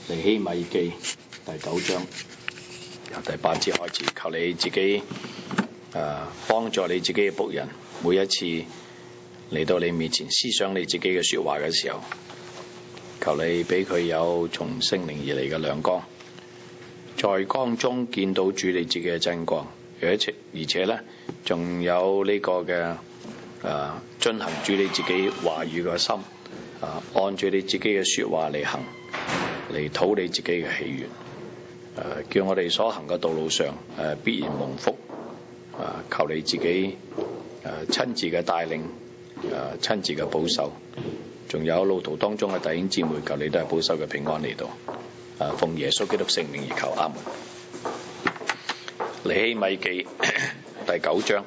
尼希米記第9章由第8節開始，求你自己幫助你自己嘅僕人，每一次嚟到你面前思想你自己嘅說話嘅時候，求你俾佢有從聖靈而嚟嘅亮光，在光中見到主你自己嘅真光，而且呢仲有呢個嘅遵行主你自己話語嘅心，按住你自己嘅說話嚟行，嚟討你自己嘅喜悅，叫我哋所行嘅道路上必然蒙福，求你自己親自嘅帶領，親自嘅保守，仲有路途當中嘅弟兄姊妹，求你都係保守嘅平安嚟到，奉耶穌基督聖名而求，阿門。尼希米記第9章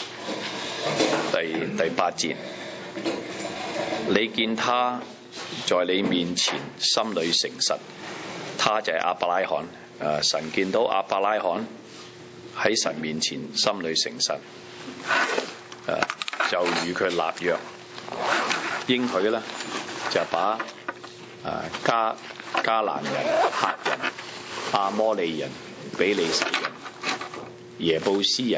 第8節，你見他在你面前心裏誠實，他就係亞伯拉罕。神見到亞伯拉罕喺神面前心裏誠實，就與佢立約，應許呢就把迦南人、赫人、亞摩利人、比利洗人、耶布斯人、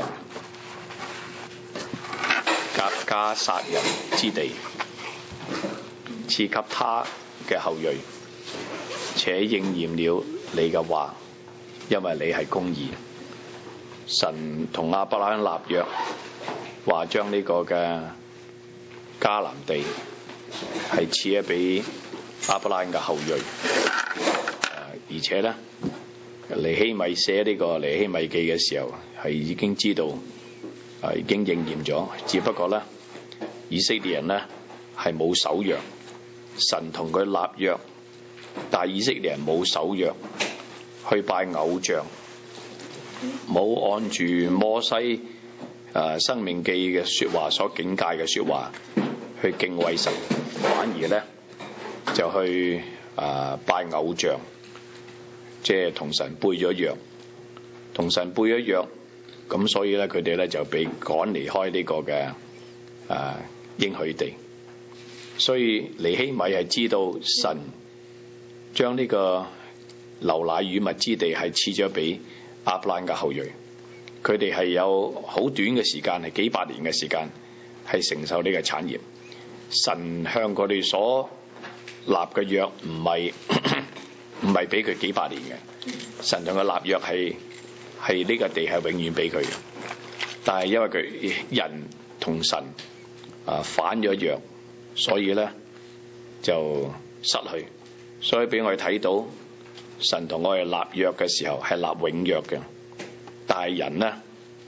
革迦撒人之地賜給他嘅後裔，且應驗了你嘅話，因為你係公義。神同亞伯拉罕立約，話將呢個嘅迦南地係賜咗俾亞伯拉罕嘅後裔，而且呢，尼希米寫呢個尼希米記嘅時候係已經知道，已經應驗咗，只不過呢，以色列人呢係冇守約，神同佢立約，但係以色列人冇守約，去拜偶像，冇按住摩西申命記嘅說話所警戒嘅說話去敬畏神，反而呢就去拜偶像，即係同神背咗約，同神背咗約，咁所以呢，佢哋呢就被趕離開呢個嘅應許地。所以尼希米係知道神將呢個流奶與蜜之地係賜咗俾亞伯拉罕嘅後裔，佢哋係有好短嘅時間，係幾百年嘅時間係承受呢個產業。神向佢哋所立嘅約唔係俾佢幾百年嘅，神同佢立約係呢個地係永遠俾佢嘅，但係因為佢人同神反咗約，所以呢就失去，所以俾我哋睇到神同我哋立約嘅時候係立永約嘅，但係人呢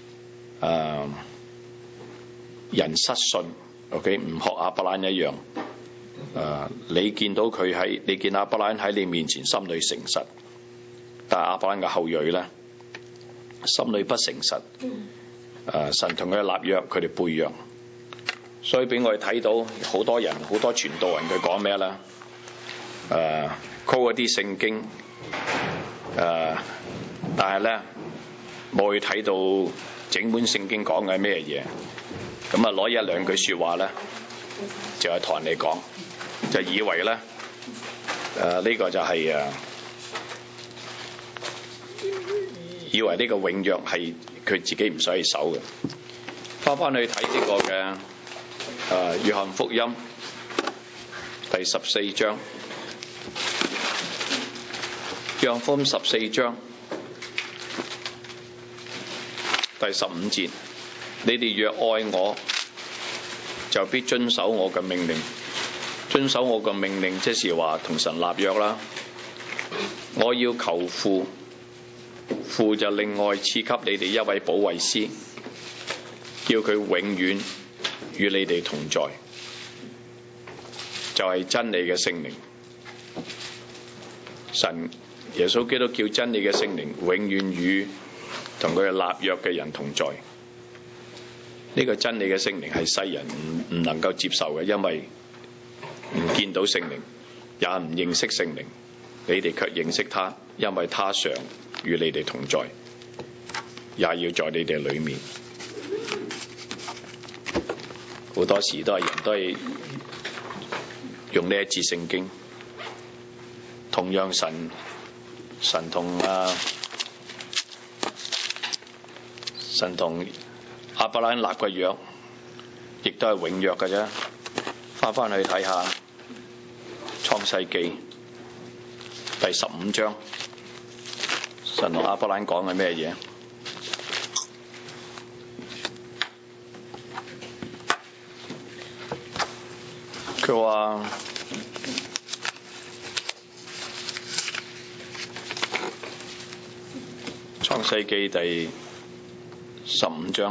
人失信 ，OK 唔學亞伯蘭一樣，你見到你見亞伯蘭喺你面前心裏誠實，但係亞伯蘭嘅後裔呢心裏不誠實，神同佢立約，佢哋背約。所以俾我哋睇到好多人，好多傳道人佢講咩咧？call 一啲聖經，但係咧冇去睇到整本聖經講嘅係咩嘢，咁啊攞一兩句說話咧，就係同人哋講，就以為咧呢個就係以為呢個永約係佢自己唔使去守嘅。翻去睇呢個嘅。約翰福音第14章，約翰福音14章第15節，你哋若愛我，就必遵守我嘅命令。遵守我嘅命令，即是話同神立約啦。我要求父，父就另外賜給你哋一位保惠師，叫佢永遠與你哋同在，就係真理嘅聖靈。神耶穌基督叫真理嘅聖靈永遠與同佢立約嘅人同在。呢個真理嘅聖靈係世人唔能夠接受嘅，因為唔見到聖靈，也唔認識聖靈。你哋卻認識他，因為他常與你哋同在，也要在你哋裏面。好多時都係人都係用呢一節聖經同樣神同亞伯蘭立嘅約，亦都係永約嘅啫。翻去睇下創世記第15章，神同亞伯蘭講嘅咩嘢？佢話創世記第15章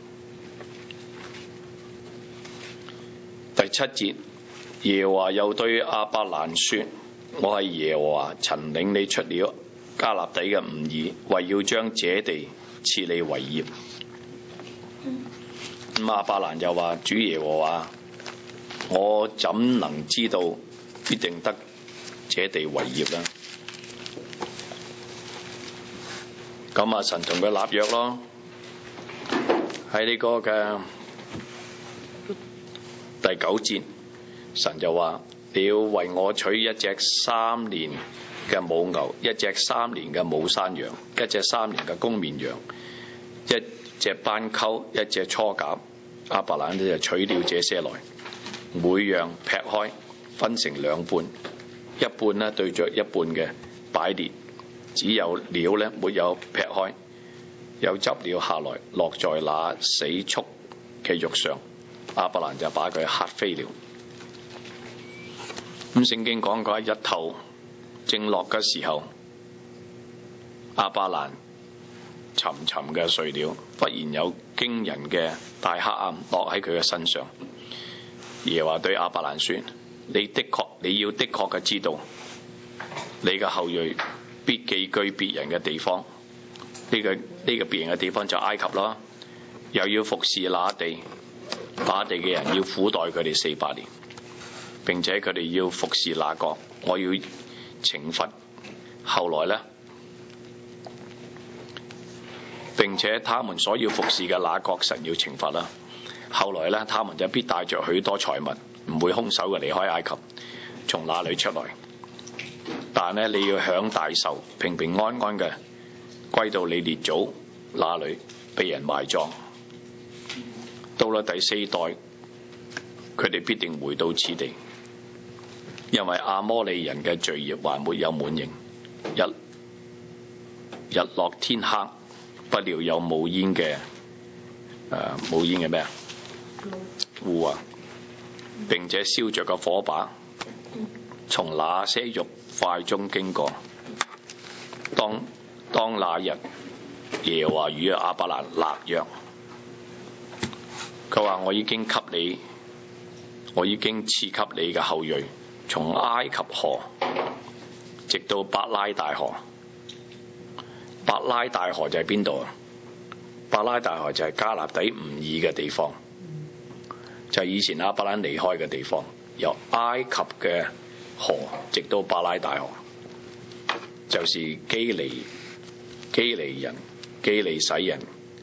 第7節，耶和華又對亞伯蘭說：我係耶和華，曾領你出了迦勒底嘅吾珥，為要將這地賜你為業。咁亞伯蘭就話：主耶和華，我怎能知道必定得這地為業呢？咁神同佢立約咯，喺呢個嘅第9節，神就話：你要為我取一隻3年嘅母牛，一隻3年嘅母山羊，一隻3年嘅公綿羊，一隻斑鳩，一隻雛鴿。亞伯蘭就取了這些來，每樣劈開，分成2半，一半呢對着一半嘅擺列，只有料呢沒有劈開，又執了下來，落在那死畜嘅肉上。亞伯蘭就把佢嚇飛了。咁聖經講過，日頭正落嘅時候，亞伯蘭沉沉嘅睡了，忽然有驚人嘅大黑暗落喺佢嘅身上。耶和華對亞伯蘭說：你要的確嘅知道，你嘅後裔必寄居別人嘅地方。呢個別人嘅地方就埃及咯，又要服侍那地嘅人，要苦待佢哋400年，並且佢哋要服侍那國，我要懲罰。後來呢，並且他們所要服侍嘅那國，神要懲罰啦。後來呢，他們就必帶着許多財物，唔會空手嘅離開埃及，從那裏出來。但呢，你要享大壽，平平安安嘅歸到你列祖那裏，被人埋葬。到了第4代，佢哋必定回到此地，因為亞摩利人嘅罪孽還沒有滿盈。日落天黑，不料有冒煙嘅咩啊？戶啊！並且燒着個火把，從那些肉塊中經過。當那日，耶和華與亞伯蘭立約，佢話：我已經賜給你嘅後裔，從埃及河直到伯拉大河。伯拉大河就係邊度啊？伯拉大河就係迦勒底吾珥嘅地方，就係以前亞伯蘭離開嘅地方，由埃及嘅河直到伯拉大河，就是基利人、基利洗人、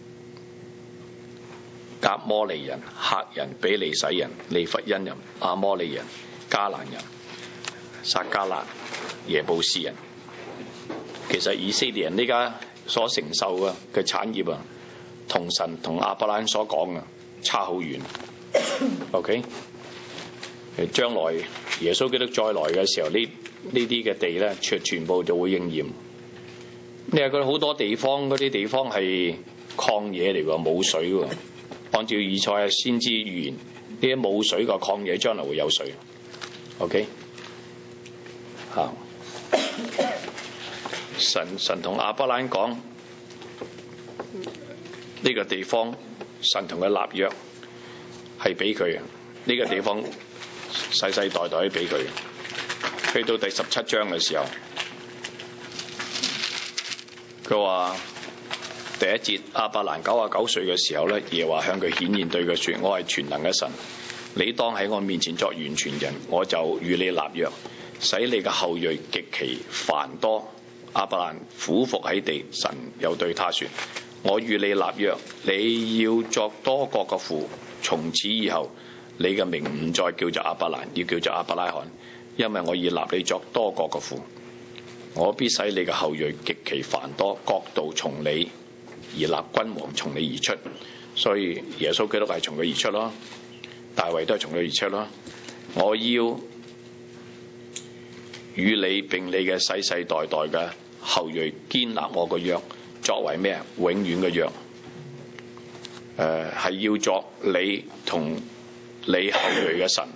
革摩利人、赫人、比利洗人、利弗因人、亞摩利人、迦南人、撒迦勒、耶布斯人。其實以色列人呢家所承受嘅產業啊，同神同亞伯蘭所講嘅差好遠。OK， 將來耶穌基督再來嘅時候，呢啲嘅地咧，全部就會應驗。你話佢好多地方，嗰啲地方係曠野嚟㗎，冇水㗎。按照以賽亞先知預言，呢啲冇水嘅曠野將來會有水。OK， 嚇。神同亞伯蘭講呢個地方，神同佢立約係俾佢嘅。呢個地方世世代代都俾佢。去到第17章嘅時候，佢話第1節，亞伯蘭99歲嘅時候呢，耶和華向佢顯現，對佢說：我係全能嘅神，你當喺我面前作完全人，我就與你立約，使你嘅後裔極其繁多。亞伯蘭俯伏喺地，神又對他說：我與你立約，你要作多國嘅父，從此以後你嘅名唔再叫做亞伯蘭，要叫做亞伯拉罕，因為我已立你作多國嘅父。 我必使你嘅後裔極其繁多，國度從你而立，君王從你而出。所以耶穌基督係從佢而出咯，大衛都係從佢而出咯。我要與你並你嘅世世代代嘅後裔堅立我個約，作為咩啊？永遠嘅約。係要作你同你後裔嘅神。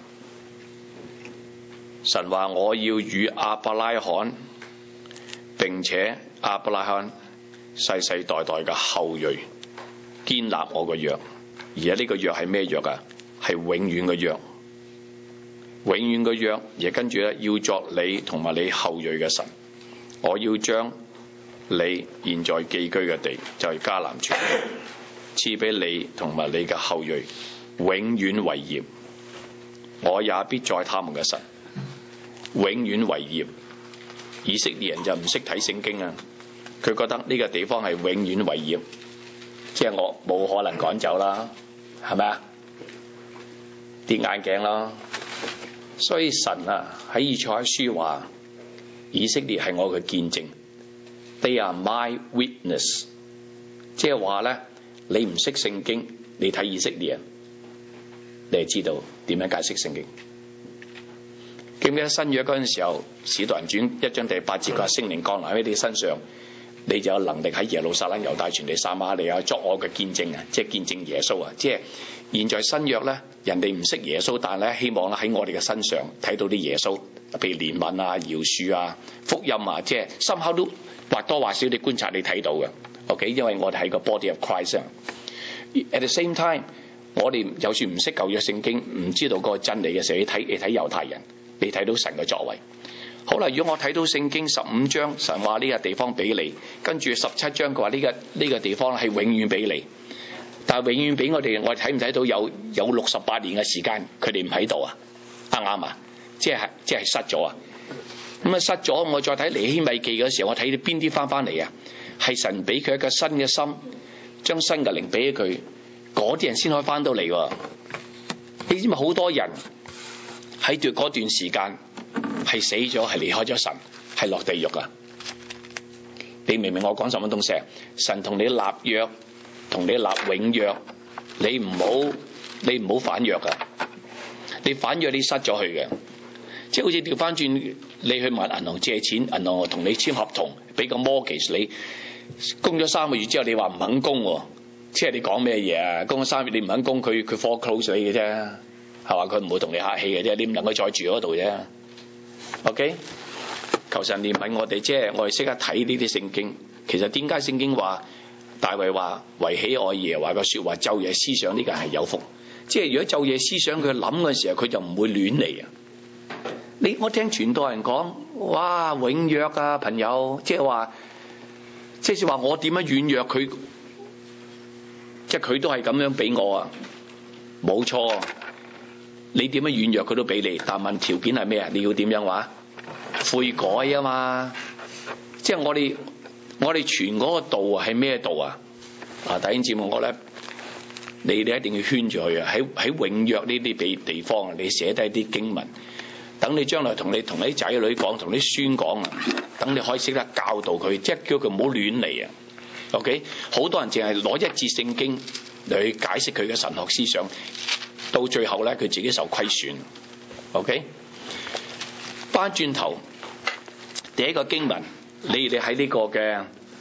神話我要與亞伯拉罕，並且亞伯拉罕世世代代嘅後裔堅立我個約。而家呢個約係咩約啊？係永遠嘅約，永遠嘅約。而跟住咧，要作你同埋你後裔嘅神。我要將你現在寄居嘅地，就係迦南全賜俾你同埋你嘅後裔，永遠為業。我也必作他們嘅神，永遠為業。以色列人就唔識睇聖經啊，佢覺得呢個地方係永遠為業，即係我冇可能趕走啦，係咪啊？跌眼鏡啦。所以神啊喺以賽亞書話，以色列係我嘅見證 ，They are my witness。即係話咧，你唔識聖經，你睇以色列人，你係知道點樣解釋聖經。記唔記得新約嗰陣時候，使徒行傳1章第8節，佢話聖靈降臨喺你身上，你就有能力喺耶路撒冷、猶大、全地、撒瑪利亞作我嘅見證啊！即係見證耶穌啊！即係現在新約咧，人哋唔識耶穌，但係咧希望喺我哋嘅身上睇到啲耶穌，譬如憐憫啊、饒恕啊、福音啊，即係深刻都或多或少你觀察你睇到嘅。OK， 因為我哋係個 body of Christ。At the same time， 我哋就算唔識舊約聖經，唔知道嗰個真理嘅時候，你睇猶太人，你睇到神嘅作為。好啦，如果我睇到聖經15章，神話呢個地方俾你，跟住17章佢話呢個地方係永遠俾你，但係永遠俾我哋睇唔睇到有68年嘅時間佢哋唔喺度啊？啱唔啱啊？即係失咗啊！咁啊失咗，我再睇尼希米記嘅時候，我睇到邊啲翻嚟啊？係神俾佢一個新嘅心，將新嘅靈俾佢，嗰啲人先可以翻到嚟。你知唔知好多人喺嗰段時間係死咗，係離開咗神，係落地獄啊！你明唔明我講什麼東西啊？神同你立約，同你立永約，你唔好反約啊！你反約你失咗去嘅，即係好似調翻轉，你去問銀行借錢，銀行同你簽合同，俾個 mortgage 你，供咗3個月之後，你話唔肯供，即係你講咩嘢啊？供咗3個月你唔肯供，佢 foreclose 你嘅啫，係嘛？佢唔會同你客氣嘅啫，你唔能夠再住嗰度啫。OK， 求神憐憫我哋，即係我哋識得睇呢啲聖經。其實點解聖經話大衛話惟喜愛耶和華嘅說話，晝夜思想，呢個係有福。即係如果晝夜思想佢諗嘅時候，佢就唔會亂嚟啊！我聽傳道人講，哇，永約啊，朋友，即係話我點樣軟弱，佢即係佢都係咁樣俾我啊！冇錯，你點樣軟弱佢都俾你，但問條件係咩啊？你要點樣話？悔改啊嘛！即係我哋傳嗰個道係咩道啊？弟兄姊妹，我咧你一定要圈住佢啊！喺永約呢啲地方啊，你寫低啲經文，等你將來同你啲仔女講，同啲孫講啊，等你可以識得教導佢，即係叫佢唔好亂嚟啊。OK， 好多人淨係攞一節聖經嚟去解釋佢嘅神學思想，到最後咧佢自己受虧損。OK， 翻轉頭第一個經文，你喺呢個嘅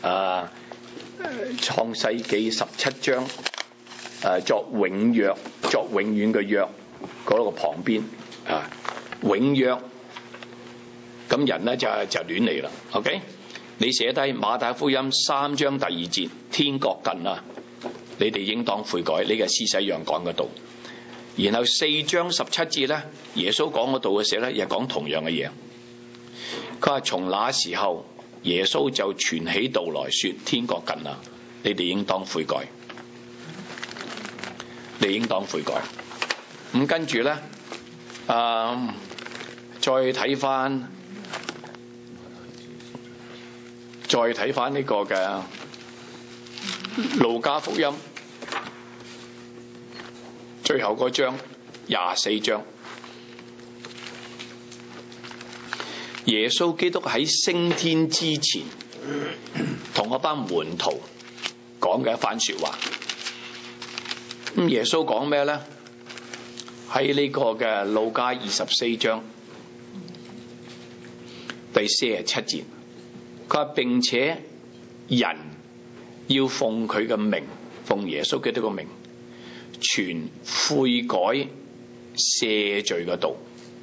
創世記17章作永約，作永遠嘅約嗰個旁邊啊，永約，咁人咧就亂嚟啦。OK， 你寫低馬太福音3章第2節，天國近啦，你哋應當悔改，呢個施洗約翰講嗰度。然後4章17節咧，耶穌講嗰度嘅時候咧，又講同樣嘅嘢。佢話從那時候，耶穌就傳起道來說，天國近啦，你哋應當悔改，你應當悔改。咁跟住咧，再睇翻呢個嘅路加福音最後嗰章24章， 耶穌基督喺升天之前同一班門徒講嘅一番說話。咁耶穌講咩咧？喺呢個嘅路加24章第47節，佢話並且人要奉佢嘅名，奉耶穌基督嘅名，傳悔改赦罪嘅道。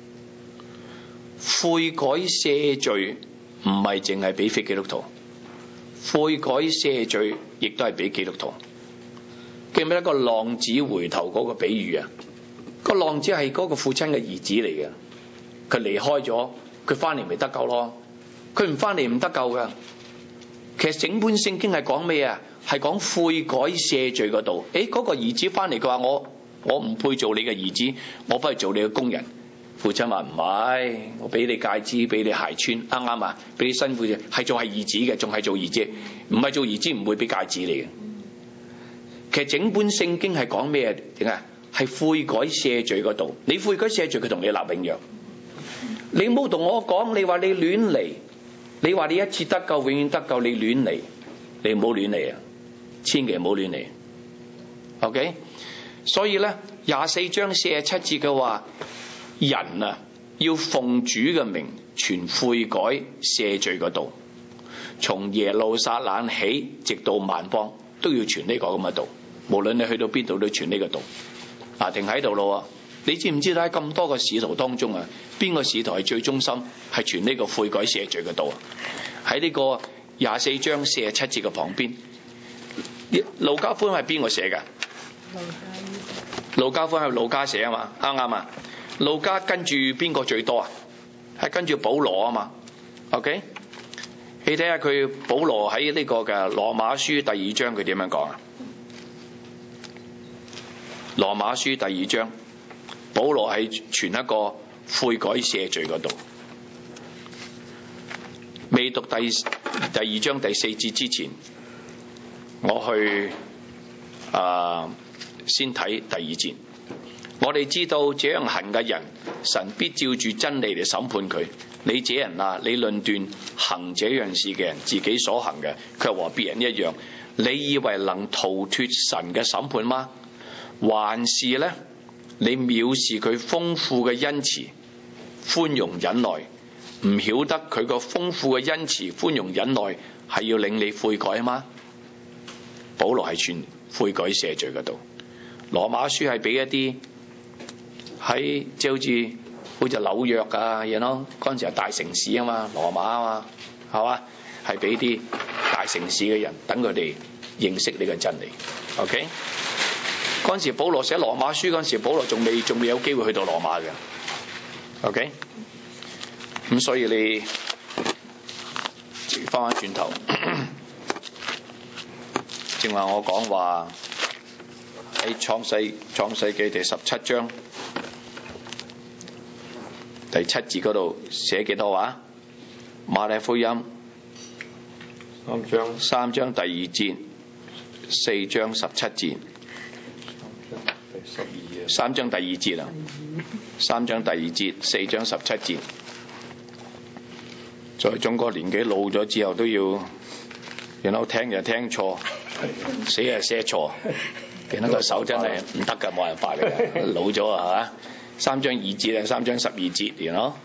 悔改赦罪唔係淨係俾非基督徒，悔改赦罪亦都係俾基督徒。記唔記得個浪子回頭嗰個比喻啊？個浪子係嗰個父親嘅兒子嚟嘅，佢離開咗，佢翻嚟咪得救咯。佢唔翻嚟唔得救噶。其實整本聖經係講咩啊？係講悔改赦罪嗰度。嗰個兒子翻嚟，佢話我唔配做你嘅兒子，我不如做你嘅工人。父親話唔係，我俾你戒指，俾你鞋穿，啱啱啊？俾你辛苦啫，係做係兒子嘅，仲係做兒子，唔係做兒子唔會俾戒指你嘅。其實整本聖經係講咩？點解？係悔改赦罪嗰度。你悔改赦罪，佢同你立永約。你冇同我講，你話你亂嚟，你話你一次得救永遠得救，你亂嚟，你唔好亂嚟啊！千祈唔好亂嚟。OK， 所以咧24章47節嘅話，人啊要奉主嘅名傳悔改赦罪嗰度，從耶路撒冷起直到萬邦都要傳呢個咁嘅道。無論你去到邊度都傳呢個道。停喺度咯。你知唔知道喺咁多個使徒當中啊，邊個使徒係最忠心係傳呢個悔改赦罪嘅道啊？喺呢個24章47節嘅旁邊，路加福音係邊個寫㗎？路加福音係路加寫啊嘛，啱唔啱啊？路加跟住邊個最多啊？係跟住保羅啊嘛。OK， 你睇下佢保羅喺呢個嘅羅馬書第2章佢點樣講啊？羅馬書第2章，保羅係傳一個悔改赦罪嗰度。未讀第2章第4節之前，我去先睇第2節。我哋知道這樣行嘅人，神必照住真理嚟審判佢。你這人啊，你論斷行這樣事嘅人，自己所行嘅卻和別人一樣，你以為能逃脫神嘅審判嗎？還是呢？你藐視佢豐富嘅恩慈、寬容忍耐，唔曉得佢個豐富嘅恩慈、寬容忍耐係要令你悔改嗎？保羅係傳悔改赦罪嗰度。羅馬書係俾一啲喺即係好似紐約啊，嗰陣時係大城市啊嘛，羅馬啊嘛，係嘛？係俾啲大城市嘅人等佢哋認識呢個真理。OK。嗰陣時保羅寫羅馬書嗰陣時，保羅仲未有機會去到羅馬嘅。OK， 咁所以你翻返轉頭，正話我講話喺創世記第17章第7節嗰度寫幾多話？馬太福音3章第2節，4章17節。3章第2節啊，3章第2節，4章17節。在中國年紀老咗之後都要，聽就聽錯，寫就寫錯，個手真係唔得噶，冇辦法嚟噶，老咗啊，係嘛？3章2節啊，3章12節，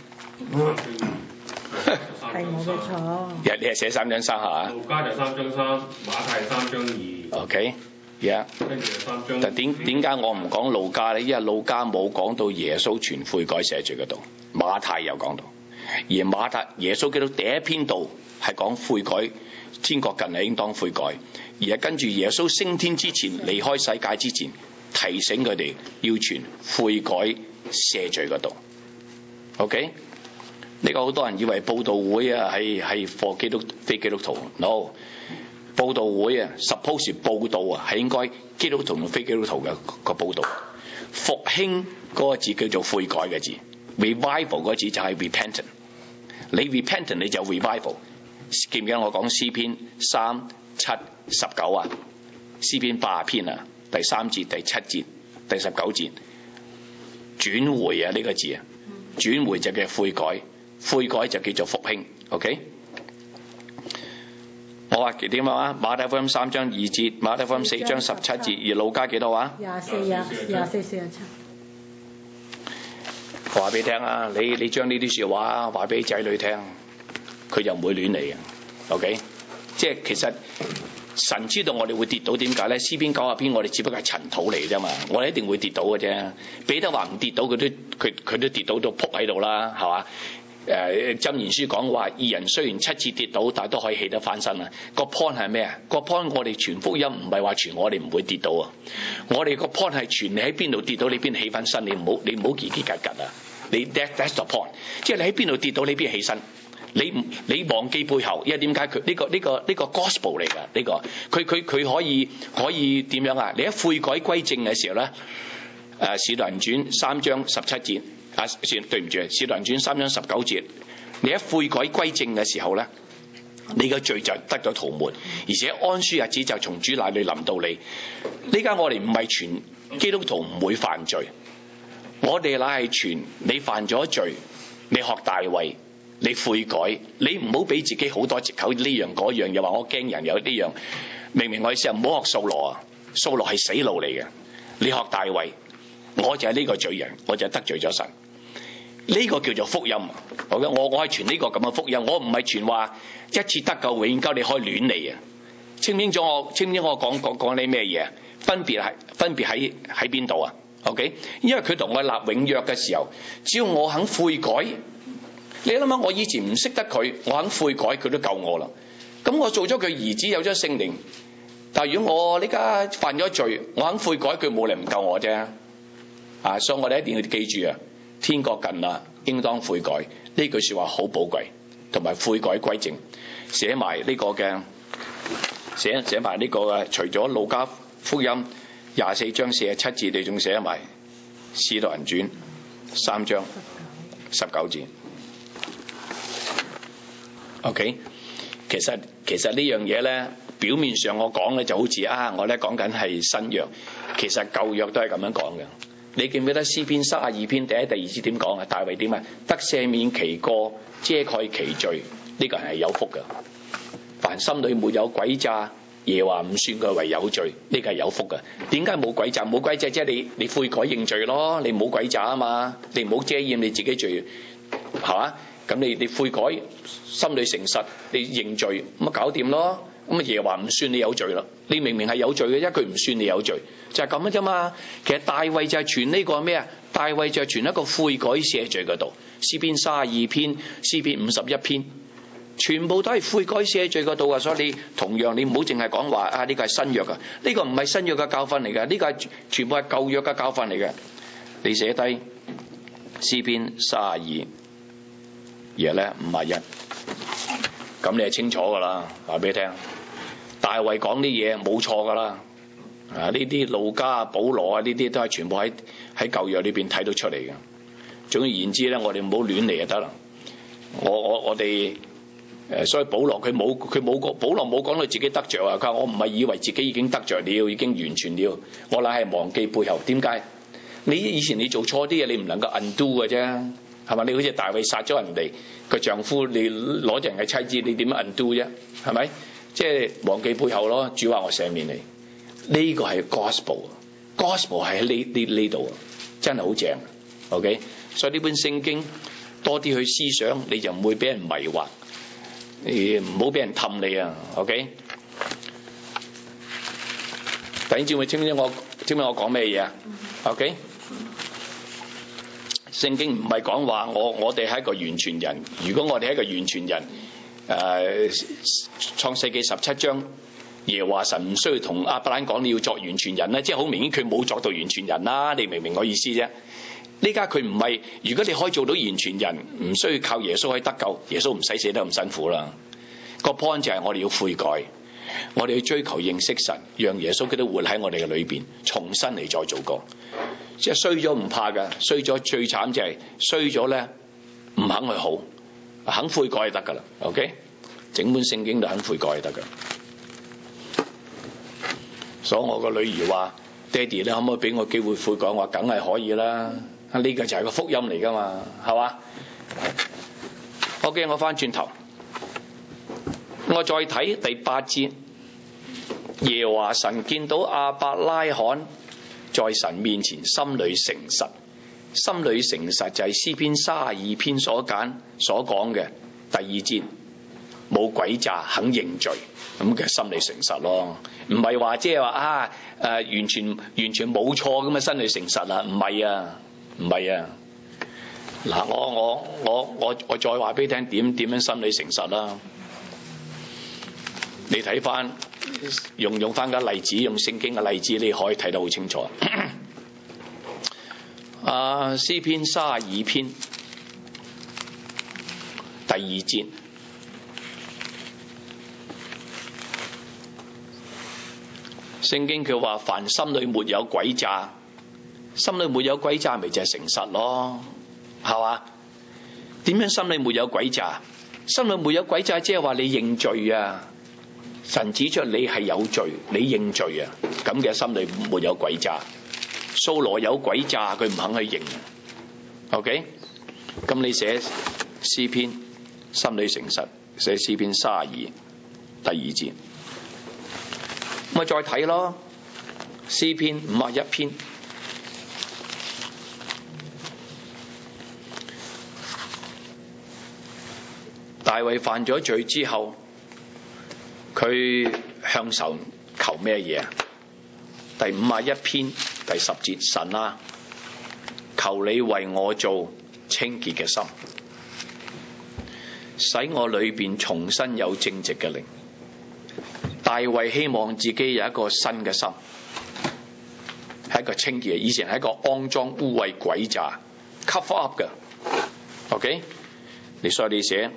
係我嘅錯。 你係寫3章3係嘛？ 路加就3章3，馬太3章2。OK。 但點解我唔講路加呢？因為路加冇講到耶穌傳悔改赦罪嗰度，馬太有講到。而耶穌基督第一篇道係講悔改，天國近嚟應當悔改。而係跟住耶穌升天之前，離開世界之前，提醒佢哋要傳悔改赦罪嗰度。OK， 呢個好多人以為佈道會啊係 for 基督非基督徒 ，no。佈道會啊 ，suppose 佈道啊，係應該基督徒同非基督徒嘅個佈道。復興嗰個字叫做悔改嘅字 ，revival 嗰個字就係 repentant。你 repentant 你就 revival。記唔記得我講詩篇3、7、19啊？詩篇80篇啊，第3節、第7節、第19節，轉回啊呢個字啊，轉回就叫悔改， 悔改就叫做復興。OK， 我話點啊？馬太福音3章2節，馬太福音4章17節，而路加幾多話？24、47。話俾你聽啊！你將呢啲説話話俾仔女聽，佢就唔會亂嚟嘅。OK， 即係其實神知道我哋會跌倒，點解咧？詩篇90篇我哋只不過係塵土嚟啫嘛，我哋一定會跌倒嘅啫。彼得話唔跌倒，佢都跌倒到仆喺度啦，係嘛？箴言書講話，義人雖然7次跌倒，但係都可以起得翻身啊！個 point 係咩啊？個 point 我哋傳福音唔係話傳我哋唔會跌倒啊！我哋個 point 係傳你喺邊度跌倒，你邊起翻身，你唔好結結格格啊！你 that's the point， 即係你喺邊度跌倒，你邊起身。你忘記背後，因為點解佢呢個 gospel 嚟㗎？呢個佢可以點樣啊？你一悔改歸正嘅時候咧，使徒行傳3章17節。對唔住，使徒行傳3章19節，你一悔改歸正嘅時候咧，你嘅罪就得咗塗抹，而且安舒日子就從主那裏臨到你。呢家我哋唔係傳基督徒唔會犯罪，我哋乃係傳你犯咗罪，你學大衛，你悔改，你唔好俾自己好多藉口呢樣嗰樣，又話我驚人有呢樣。明明我意思唔好學掃羅啊，掃羅係死路嚟嘅。你學大衛，我就係呢個罪人，我就得罪咗神。呢個叫做福音。我係傳呢個咁嘅福音，我唔係傳話一次得救永遠救，你可以亂嚟啊！清唔清楚我講你咩嘢？分別喺邊度啊 ？OK， 因為佢同我立永約嘅時候，只要我肯悔改，你諗下我以前唔識得佢，我肯悔改，佢都救我啦。咁我做咗佢兒子，有咗聖靈，但係如果我呢家犯咗罪，我肯悔改，佢冇理唔救我啫。啊，所以我哋一定要記住啊！天國近啦，應當悔改。呢句說話好寶貴，同埋悔改歸正，寫埋呢個嘅，寫埋呢個嘅。除咗路加福音24章47節，你仲寫埋使徒行傳3章19節。OK， 其實呢樣嘢咧，表面上我講咧就好似我咧講緊係新約，其實舊約都係咁樣講嘅。你記唔記得詩篇32篇第1、第2節點講啊？大衛點啊？得赦免其過，遮蓋其罪，呢個係有福噶。凡心裏沒有詭詐，耶和華唔算佢為有罪，呢個係有福噶。點解冇詭詐？冇詭詐即係你悔改認罪咯，你冇詭詐啊嘛，你唔好遮掩你自己罪，係嘛？咁你悔改，心裏誠實，你認罪，咁啊搞掂咯。咁啊耶和華唔算你有罪啦，你明明係有罪嘅，一句唔算你有罪，就係咁啊啫嘛。其實大衛就係傳呢個咩啊？大衛就係傳一個悔改赦罪嘅道。詩篇32篇、詩篇51篇，全部都係悔改赦罪嘅道啊！所以你同樣你唔好淨係講話呢個係新約啊，呢個唔係新約嘅教訓嚟嘅，呢個係全部係舊約嘅教訓嚟嘅。你寫低詩篇32，然後咧51，咁你係清楚噶啦，話俾你聽。大衛講啲嘢冇錯噶啦，呢啲路加、保羅啊，呢啲都係全部喺舊約裏邊睇到出嚟嘅。總而言之咧，我哋唔好亂嚟就得啦。我哋所以保羅保羅冇講到自己得着啊。佢話我唔係以為自己已經得着了，已經完全了，我乃係忘記背後。點解？你以前你做錯啲嘢，你唔能夠 undo 嘅啫，係嘛？你好似大衛殺咗人哋個丈夫，你攞人嘅妻子，你點樣 undo 啫？係咪？即係忘記背後咯。主話我赦免你，呢個係 gospel 係喺呢度，真係好正。OK， 所以呢本聖經多啲去思想，你就唔會俾人迷惑，唔好俾人氹你啊。OK， 弟兄姊妹，知唔知我講咩嘢啊 ？OK， 聖經唔係講話我哋係一個完全人。如果我哋係一個完全人，創世記17章，耶和華神唔需要同亞伯蘭講你要作完全人啦，即係好明顯佢冇作到完全人啦。你明唔明我意思啫？呢家佢唔係，如果你可以做到完全人，唔需要靠耶穌可以得救，耶穌唔使死得咁辛苦啦。個 point 就係我哋要悔改，我哋要追求認識神，讓耶穌基督活喺我哋嘅裏邊，重新嚟再做過。即係衰咗唔怕噶，衰咗最慘就係衰咗咧，唔肯去好，肯悔改就得噶啦。OK， 整本聖經都肯悔改就得噶。所以我個女兒話：爹哋，你可唔可以俾我機會悔改？我話梗係可以啦。呢個就係個福音嚟噶嘛，係嘛？ OK， 我翻轉頭，我再睇第8節，耶和華神見到亞伯拉罕在神面前心裏誠實，心裏誠實就係詩篇32篇所講嘅第2節，冇詭詐，肯認罪，咁嘅心理誠實咯，唔係話即係話完全冇錯咁嘅心理誠實啦，唔係啊。嗱，我再話俾你聽點樣心理誠實啦。你睇翻用翻個例子，用聖經嘅例子，你可以睇得好清楚。詩篇32篇第2節，聖經佢話：凡心裏沒有詭詐，心裏沒有詭詐，咪就係誠實咯，係嘛？點樣心裏沒有詭詐？心裏沒有詭詐，即係話你認罪啊！神指出你係有罪，你認罪啊！咁嘅心裏沒有詭詐。掃羅有詭詐，佢唔肯去認。OK， 咁你寫詩篇，心裏誠實，寫詩篇32第2節，咪再睇咯。詩篇51篇，大衛犯咗罪之後，佢向神求咩嘢？第51篇第10節，神啊，求你為我做清潔嘅心，使我裏邊重新有正直嘅靈。大衛希望自己有一個新嘅心，係一個清潔嘅，以前係一個骯髒污穢詭詐 cover up 嘅。OK， 所以你寫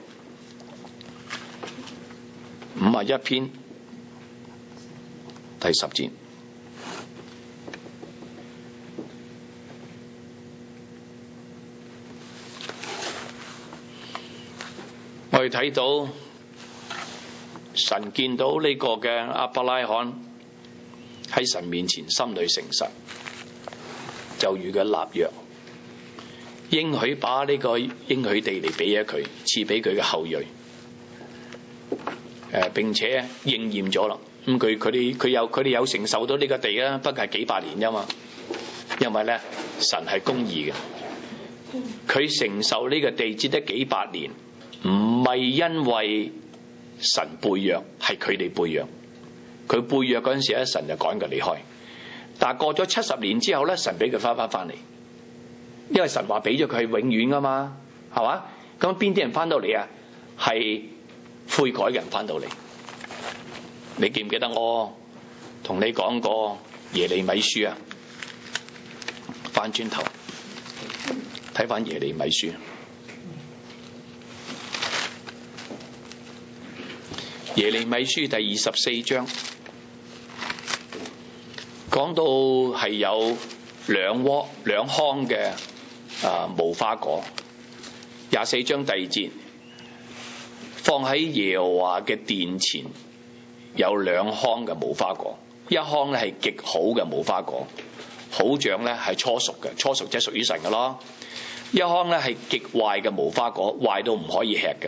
51篇第10節。我哋睇到神見到呢個嘅亞伯拉罕喺神面前心裏誠實，就與佢立約，應許把呢個應許地嚟俾咗佢，賜俾佢嘅後裔。並且應驗咗啦。咁佢哋有承受到呢個地啊，不過係幾百年啫嘛。因為咧神係公義嘅，佢承受呢個地只得幾百年，唔係因為神背約，係佢哋背約。佢背約嗰陣時咧，神就趕佢離開。但係過咗70年之後咧，神俾佢翻嚟，因為神話俾咗佢係永遠噶嘛，係嘛？咁邊啲人翻到嚟啊？係悔改嘅人翻到嚟。你記唔記得我同你講過耶利米書啊？翻轉頭睇翻耶利米書，耶利米書第24章講到係有兩筐嘅無花果。24章第2節，放喺耶和華嘅殿前有2筐嘅無花果，一筐咧係極好嘅無花果，好像咧係初熟嘅，初熟即係屬於神嘅咯。一筐咧係極壞嘅無花果，壞到唔可以吃嘅。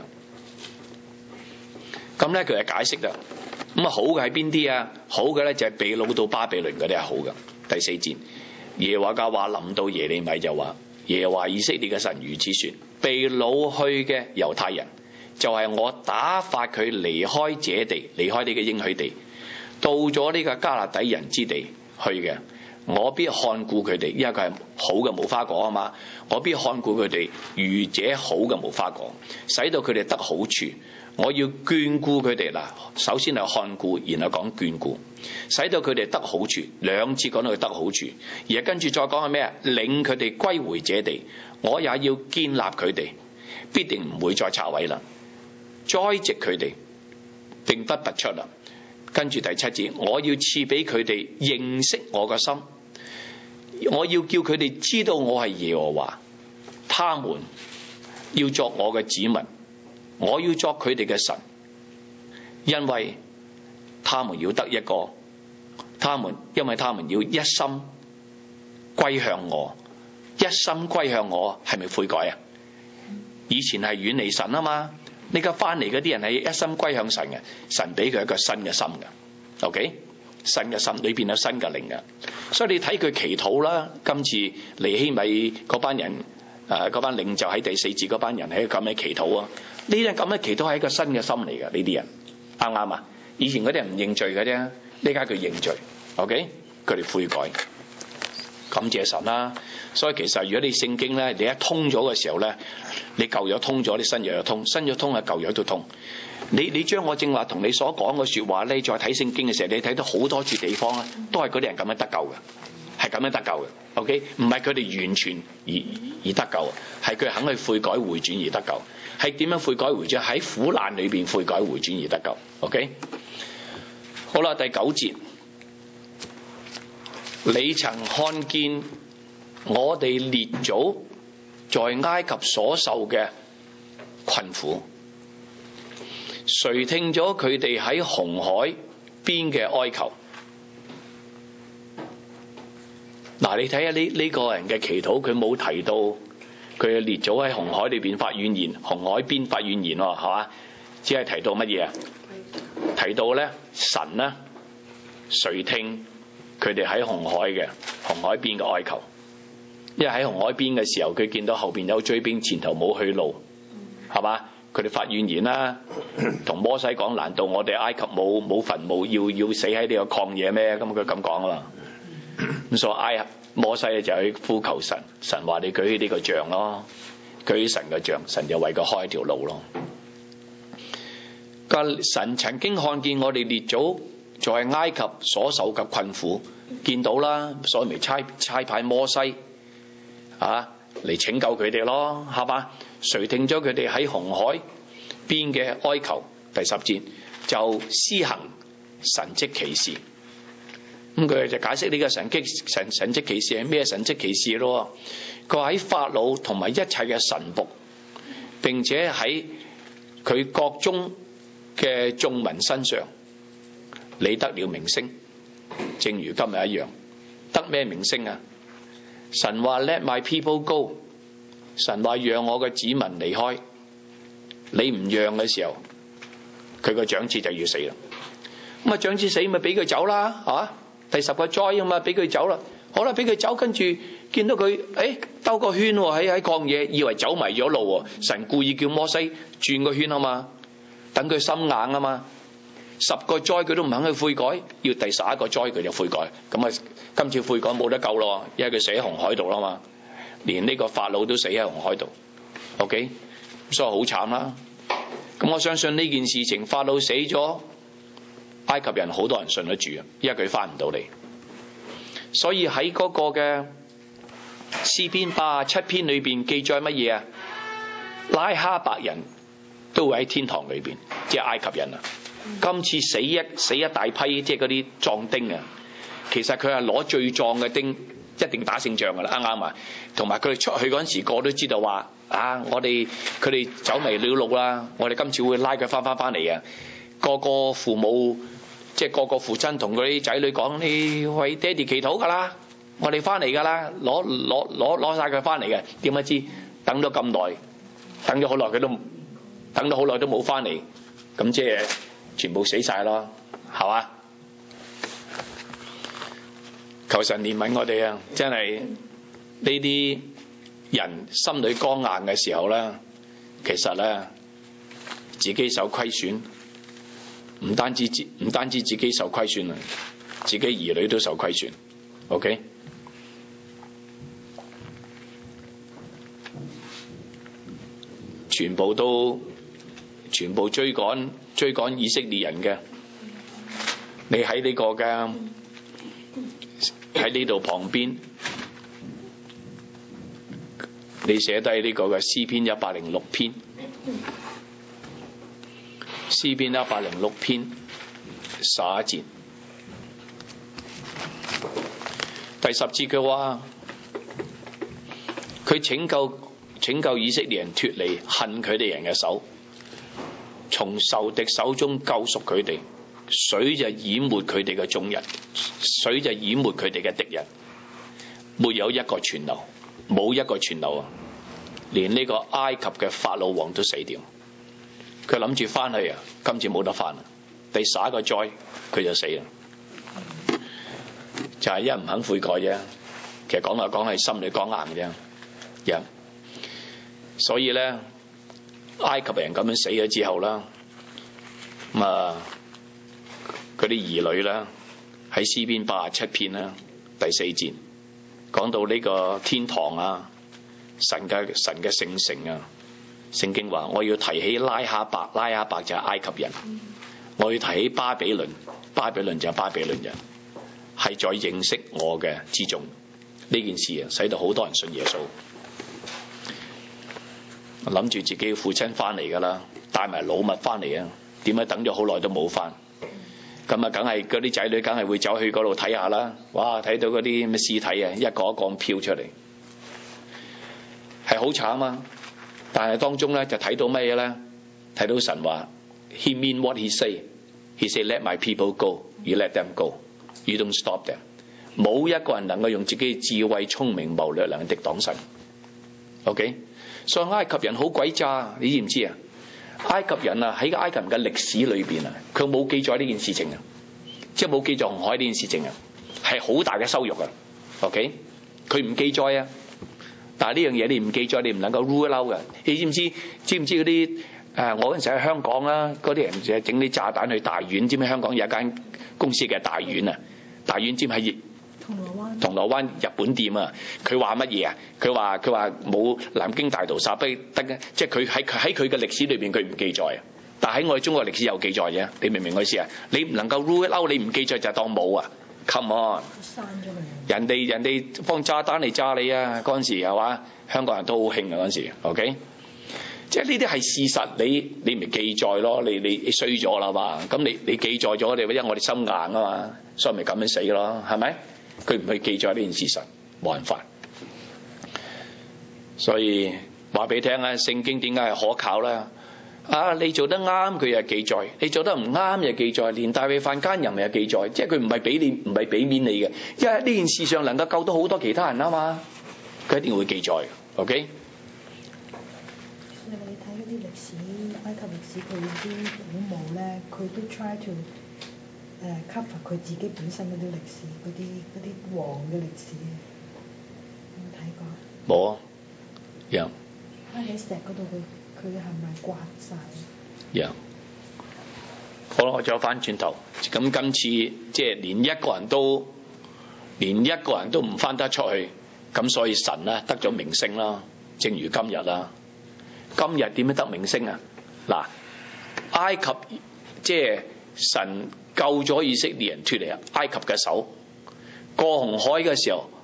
咁咧佢係解釋啦。咁好嘅係邊啲啊？好嘅咧就係被擄到巴比倫嗰啲係好嘅。第4節，耶和華嘅話臨到耶利米就話：耶和華以色列嘅神如此說，被擄去嘅猶太人，就係我打發佢離開這地，離開呢個應許地，到咗呢個迦勒底人之地去嘅。我必看顧佢哋，因為佢係好嘅無花果啊嘛。我必看顧佢哋如這好嘅無花果，使到佢哋得好處。我要眷顧佢哋啦。首先係看顧，然後講眷顧，使到佢哋得好處。兩次講到佢得好處，而跟住再講係咩啊？領佢哋歸回這地，我也要建立佢哋，必定唔會再拆毀啦。栽植佢哋，並不拔出啦。跟住第7節，我要賜俾佢哋認識我嘅心，我要叫佢哋知道我係耶和華，他們要作我嘅子民，我要作佢哋嘅神，因為他們要得一個，因為他們要一心歸向我，一心歸向我係咪悔改啊？ 以前係遠離神啊嘛，呢家翻嚟嗰啲人係一心歸向神嘅，神俾佢一個新嘅心嘅 ，OK， 新嘅心裏邊有新嘅靈嘅，所以你睇佢祈禱啦。今次尼希米嗰班人嗰班領袖喺第4節嗰班人係咁嘅祈禱啊，呢啲咁嘅祈禱係一個新嘅心嚟嘅，呢啲人啱唔啱啊？以前嗰啲人唔認罪嘅啫，呢家佢認罪 ，OK， 佢哋悔改，感謝神啦。所以其實如果你聖經咧，你一通咗嘅時候咧，你舊約通咗，你新約又通，新約通啊，舊約都通。你將我正話同你所講嘅說話咧，再睇聖經嘅時候，你睇到好多處地方咧，都係嗰啲人咁樣得救嘅，係咁樣得救嘅。OK， 唔係佢哋完全而得救，係佢肯去悔改回轉而得救。係點樣悔改回轉？喺苦難裏邊悔改回轉而得救。OK， 好啦，第9節，你曾看見我哋列祖在埃及所受嘅困苦，誰聽咗佢哋喺紅海邊嘅哀求？嗱，你睇下呢個人嘅祈禱，佢冇提到佢嘅列祖喺紅海裏邊發怨言，紅海邊發怨言喎，係嘛？只係提到乜嘢啊？提到咧神咧，誰聽佢哋喺紅海邊嘅哀求？因為喺紅海邊嘅時候，佢見到後邊有追兵，前頭冇去路，係嘛？佢哋發怨言啦，同摩西講：難道我哋埃及冇墳墓，要死喺呢個曠野咩？咁佢咁講啊嘛。咁所以摩西咧就去呼求神，神話你舉起呢個杖咯，舉起神嘅杖，神就為佢開一條路咯。神曾經看見我哋列祖在埃及所受嘅困苦，見到啦，所以咪差派摩西嚟拯救佢哋咯，係嘛？誰聽咗佢哋喺紅海邊嘅哀求？第10節就施行神蹟奇事。咁佢就解釋呢個神蹟奇事係咩神蹟奇事咯？佢話喺法老同埋一切嘅臣僕，並且喺佢國中嘅眾民身上，你得了名聲，正如今日一樣。得咩名聲啊？神話 Let my people go， 神話讓我嘅子民離開。你唔讓嘅時候，佢個長子就要死啦。咁啊，長子死咪俾佢走啦，係嘛？第10個災啊嘛，俾佢走啦。好啦，俾佢走，跟住見到佢，兜個圈喺曠野，以為走迷咗路。神故意叫摩西轉個圈啊嘛，等佢心硬啊嘛。10個災佢都唔肯去悔改，要第11個災佢就悔改。咁啊，今次悔改冇得救咯，因為佢死喺紅海度啦嘛，連呢個法老都死喺紅海度。OK， 所以好慘啦。咁我相信呢件事情，法老死咗，埃及人好多人信得住啊，因為佢翻唔到嚟。所以喺嗰個嘅詩篇87篇裏邊記載乜嘢啊？拉哈伯人都會喺天堂裏邊，即係埃及人啊。今次死一大批，即係嗰啲壯丁啊。其實佢係攞最壯嘅丁，一定打勝仗噶啦，啱唔啱啊？同埋佢哋出去嗰陣時，個都知道話佢哋走迷了路啦。我哋今次會拉佢翻嚟啊！個個父母，即係個個父親同佢啲仔女講：你為爹哋祈禱噶啦，我哋翻嚟噶啦，攞晒佢翻嚟嘅。點解知？等咗咁耐，等咗好耐都冇翻嚟，咁即係全部死晒咯，係嘛？求神憐憫我哋啊！真係呢啲人心裏剛硬嘅時候咧，其實咧自己受虧損，唔單止自己受虧損啊，自己兒女都受虧損。OK， 全部追趕以色列人嘅，你喺呢個嘅。喺呢度旁邊，你寫低呢個嘅詩篇106篇，詩篇106篇11節，第10節嘅話，佢拯救以色列人脫離恨佢哋人嘅手，從仇敵手中救贖佢哋。水就淹沒佢哋嘅眾人，水就淹沒佢哋嘅敵人，沒有一個存留，冇一個存留啊！ 連呢個埃及嘅法老王都死掉。佢諗住翻去啊，今次冇得翻啦。第11個災佢就死啦，就係因為唔肯悔改啫。其實講嚟講係心裏剛硬嘅啫。所以咧，埃及人咁樣死咗之後啦，咁啊嗰啲兒女啦，喺詩篇87篇啦第4節講到呢個天堂啊，神嘅聖城啊，聖經話我要提起拉哈伯，拉哈伯就係埃及人，我要提起巴比倫，巴比倫就係巴比倫人，係在認識我嘅之中。呢件事啊，使到好多人信耶穌。諗住自己父親翻嚟噶啦，帶埋老物翻嚟啊，點解等咗好耐都冇翻？咁啊，梗係嗰啲仔女梗係會走去嗰度睇下啦。哇，睇到嗰啲咩屍體啊，一個一個咁飄出嚟，係好慘啊！但係當中咧就睇到乜嘢咧？睇到神話 He mean what he say. He say let my people go. You let them go. You don't stop them. 冇一個人能夠用自己嘅智慧、聰明、謀略能敵擋神。OK， 所以埃及人好鬼渣，你知唔知啊？埃及人啊，喺埃及人嘅歷史裏邊啊，佢冇記載呢件事情啊，即係冇記載紅海呢件事情啊，係好大嘅羞辱啊。OK， 佢唔記載啊，但係呢樣嘢你唔記載，你唔能夠 rule out 嘅。你知唔知？知唔知嗰啲我嗰陣時喺香港啦，嗰啲人就整啲炸彈去大院，知唔知香港有一間公司嘅大院啊？大院知唔知喺銅鑼灣日本店啊？佢話乜嘢啊？佢話冇南京大屠殺，不得嘅，即係佢喺佢嘅歷史裏邊佢唔記載啊。但係喺我哋中國歷史有記載嘅，你明唔明我意思啊？你唔能夠 rule it out，你唔記載就當冇啊 ！Come on， 人哋放炸彈嚟炸你啊！嗰陣時係嘛？香港人都好興啊嗰陣時 ，OK？ 即係呢啲係事實，你咪記載咯，你衰咗啦嘛？咁你記載咗，因為我哋心硬啊嘛，所以咪咁樣死咯，係咪？佢唔去記載呢件事實，冇辦法。所以話俾你聽啊，聖經點解係可靠咧？啊，你做得啱佢又記載，你做得唔啱又記載，連大衛犯奸淫又記載，即係佢唔係俾面你嘅，因為呢件事上能夠救到好多其他人啊嘛，佢一定會記載。OK。 你睇嗰啲歷史，埃及歷史佢啲古墓咧，佢都 try to cover 佢自己本身嗰啲歷史，嗰啲王嘅歷史，有冇睇過？ 冇啊，有。 喺石嗰度，佢係咪刮晒？ 有。好啦，我再翻轉頭，咁今次即係連一個人都唔翻得出去，咁所以神咧得咗名聲啦，正如今日啦。今日點樣得名聲啊？嗱，埃及即係神救咗以色列人脫離埃及嘅手，過紅海嘅時候，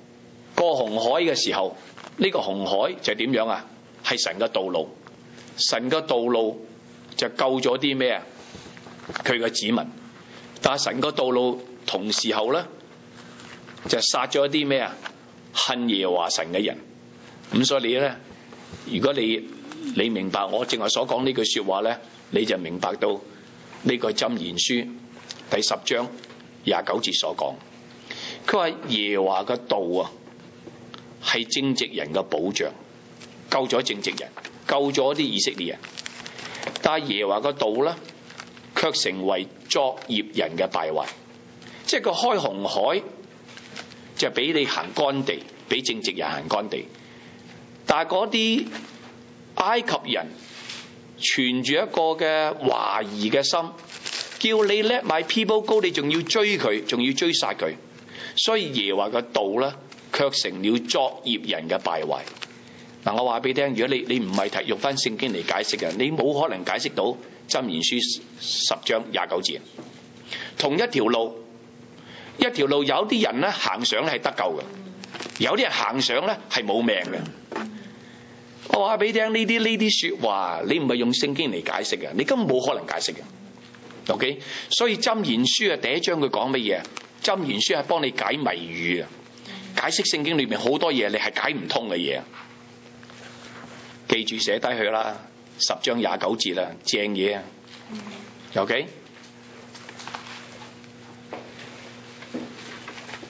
呢個紅海就係點樣啊？係神嘅道路，神嘅道路就救咗啲咩啊？佢嘅子民，但係神嘅道路同時候咧就殺咗一啲咩啊？恨耶和華神嘅人。咁所以你咧，如果你明白我正話所講呢句說話咧，你就明白到呢個箴言書第10章29節所講。佢話耶和華嘅道啊，係正直人嘅保障，救咗正直人，救咗啲以色列人。但係耶和華嘅道咧，卻成為作孽人嘅敗壞。即係佢開紅海就俾你行乾地，俾正直人行乾地。但係嗰啲埃及人存住一個嘅懷疑嘅心，叫你 let my people go， 你仲要追佢，仲要追殺佢。所以耶和華嘅道咧，卻成了作孽人嘅敗壞。嗱，我話俾你聽，如果你唔係用翻聖經嚟解釋嘅，你冇可能解釋到箴言書10章29節。同一條路，有啲人咧行上咧係得救嘅，有啲人行上咧係冇命嘅。我話俾你聽，呢啲說話，你唔係用聖經嚟解釋嘅，你根本冇可能解釋嘅。OK， 所以箴言書啊，第一章佢講乜嘢？箴言書係幫你解謎語啊，解釋聖經裏面好多嘢，你係解唔通嘅嘢。記住寫低佢啦，10章29節啦，正嘢啊。OK，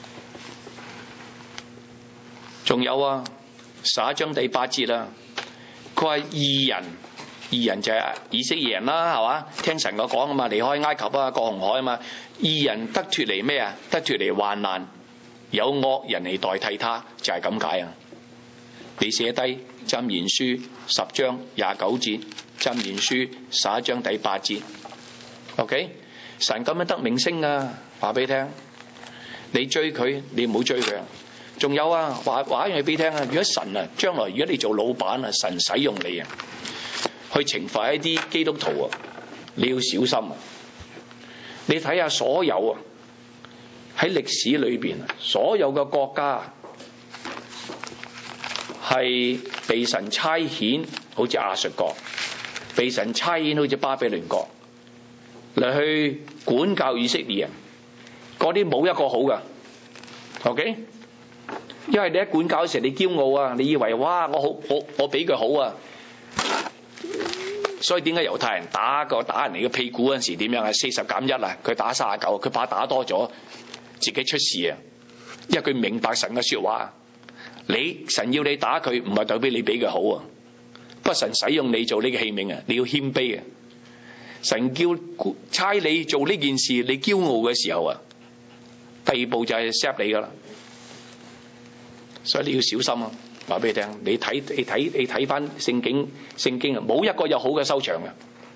仲有啊，11章第8節啦。 佢話義人就係以色列人啦，係嘛？聽神個講啊嘛，離開埃及啊，過紅海啊嘛。義人得脫離咩啊？得脫離患難，有惡人嚟代替他，就係咁解啊！你寫低箴言書10章29節，箴言書11章第8節。OK， 神咁樣得明星啊！話俾你聽，你追佢，你唔好追佢啊！仲有啊，話一樣俾你聽啊！如果神啊，將來如果你做老闆啊，神使用你啊，去懲罰一啲基督徒啊，你要小心啊！你睇下所有啊，喺歷史裏邊，所有嘅國家係被神差遣，好似亞述國；被神差遣，好似巴比倫國，嚟去管教以色列人。嗰啲冇一個好噶 ，OK？ 因為你一管教嘅時候，你驕傲啊，你以為哇，我比佢好啊。所以點解猶太人打人哋嘅屁股嗰陣時點樣啊？40+1啊，佢打39，佢怕打多咗自己出事啊。因為佢明白神嘅說話，神要你打佢，唔係代表你比佢好啊。不過神使用你做呢個器皿啊，你要謙卑啊。神叫差你做呢件事，你驕傲嘅時候啊，第二步就係 set 你噶啦。所以你要小心啊！話俾你聽，你睇翻聖經啊，冇一個有好嘅收場嘅。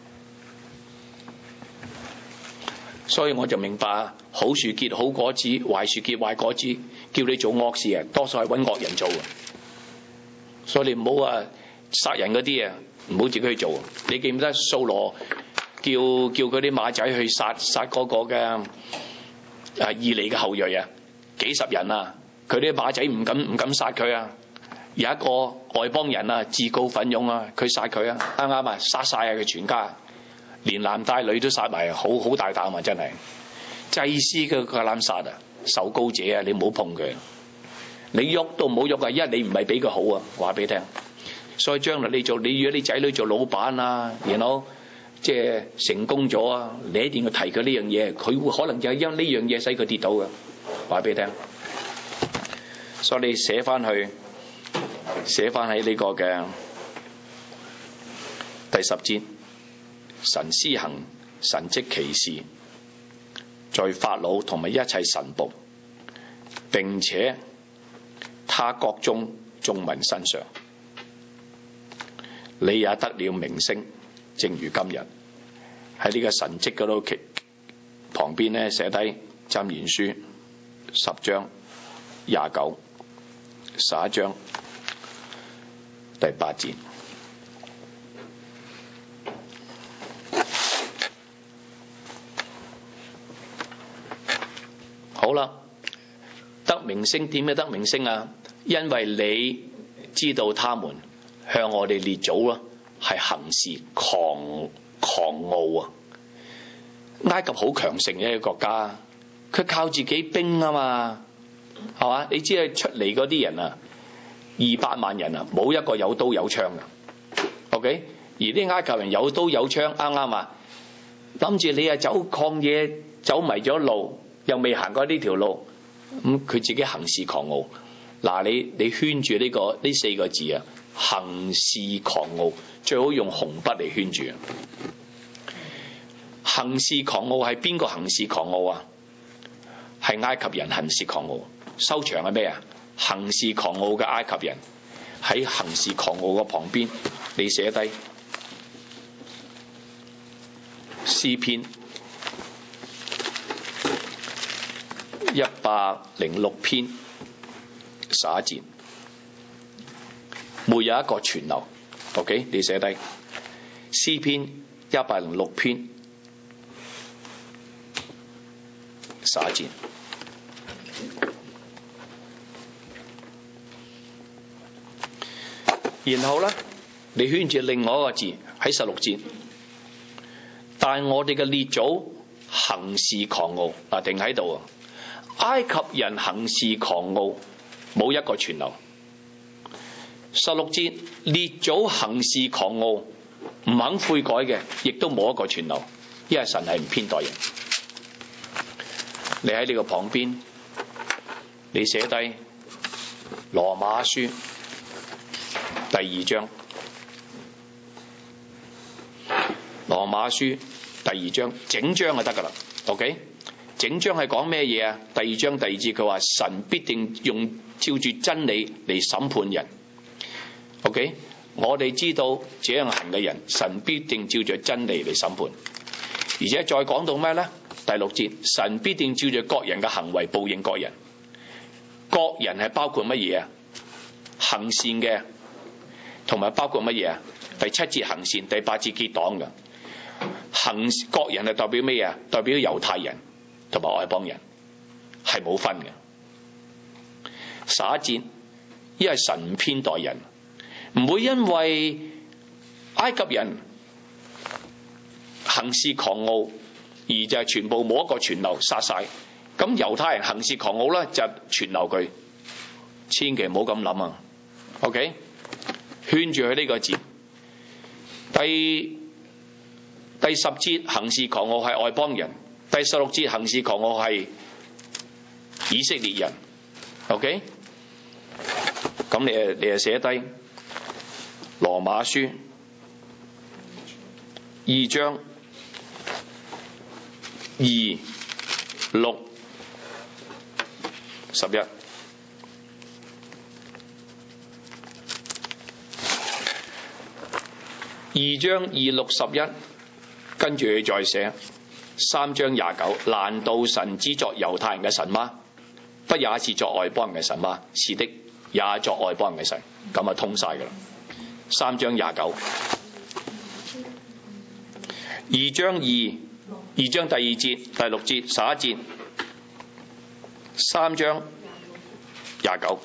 所以我就明白，好樹結好果子，壞樹結壞果子，叫你做惡事啊，多數係揾惡人做啊。所以你唔好話殺人嗰啲啊，唔好自己去做。你記唔記得掃羅叫佢啲馬仔去殺嗰個嘅以利嘅後裔啊？幾十人啊，佢啲馬仔唔敢殺佢啊。有一個外邦人啊，自告奮勇啊，佢殺佢啊，啱啱啊，殺晒啊佢全家，連男帶女都殺埋，好大膽啊，真係。祭司嘅佢攬殺啊，受膏者啊，你唔好碰佢，你喐都唔好喐啊，因為你唔係比佢好啊，話俾你聽。所以將來如果你仔女做老闆啊，然後即係成功咗啊，你一定要提佢呢樣嘢，佢會可能就係因呢樣嘢使佢跌倒嘅，話俾你聽。所以你寫翻喺呢個嘅第10節，神施行神蹟奇事，在法老同埋一切臣僕，並且他國中眾民身上，你也得了名聲，正如今日喺呢個神蹟嗰度旁邊咧寫低箴言書10章29、11章第8節。好啦，得名聲，點解得名聲啊？因為你知道他們向我哋列祖咯係行事狂傲啊！埃及好強盛嘅一個國家，佢靠自己兵啊嘛，係嘛？你知係出嚟嗰啲人啊，200萬人啊，冇一個有刀有槍嘅 ，OK？ 而啲埃及人有刀有槍，啱啱啊？諗住你啊走曠野，走迷咗路，又未行過呢條路，佢自己行事狂傲。嗱，你圈住呢4個字啊，行事狂傲，最好用紅筆嚟圈住。行事狂傲係邊個行事狂傲啊？係埃及人行事狂傲。收場係咩啊？行事狂傲嘅埃及人，喺行事狂傲嘅旁邊，你寫低詩篇106篇11節，沒有一個存留。 OK， 你寫低詩篇106篇11節。然後咧，你圈住另外一個字喺16節，但我哋嘅列祖行事狂傲，嗱，定喺度啊！埃及人行事狂傲，冇一個存留。16節，列祖行事狂傲，唔肯悔改嘅，亦都冇一個存留，因為神係唔偏待人。你喺呢個旁邊，你寫低羅馬書第2章羅馬書第2章，整章就得噶啦。OK， 整章係講咩嘢啊？第2章第2節佢話神必定用照住真理嚟審判人。OK， 我哋知道這樣行嘅人，神必定照住真理嚟審判。而且再講到咩呢？第6節，神必定照住各人嘅行為報應各人。各人係包括乜嘢啊？行善嘅，同埋包括乜嘢啊？第7節行善，第8節結黨嘅。各人係代表咩啊？代表猶太人同埋外邦人，係冇分嘅。11節，因為神唔偏待人，唔會因為埃及人行事狂傲而就係全部冇一個存留殺晒。咁猶太人行事狂傲咧，就存留佢，千祈唔好咁諗啊。OK， 圈住佢呢個字。第10節行事狂傲係外邦人，第16節行事狂傲係以色列人。OK， 咁你就寫低羅馬書2章2、6、11。2章2、6、11，跟住佢再寫3章29。難道神只作猶太人嘅神嗎？不也是作外邦人嘅神嗎？是的，也作外邦人嘅神。咁啊通晒㗎啦。3章29。2章2章第2節、第6節、11節。3章29。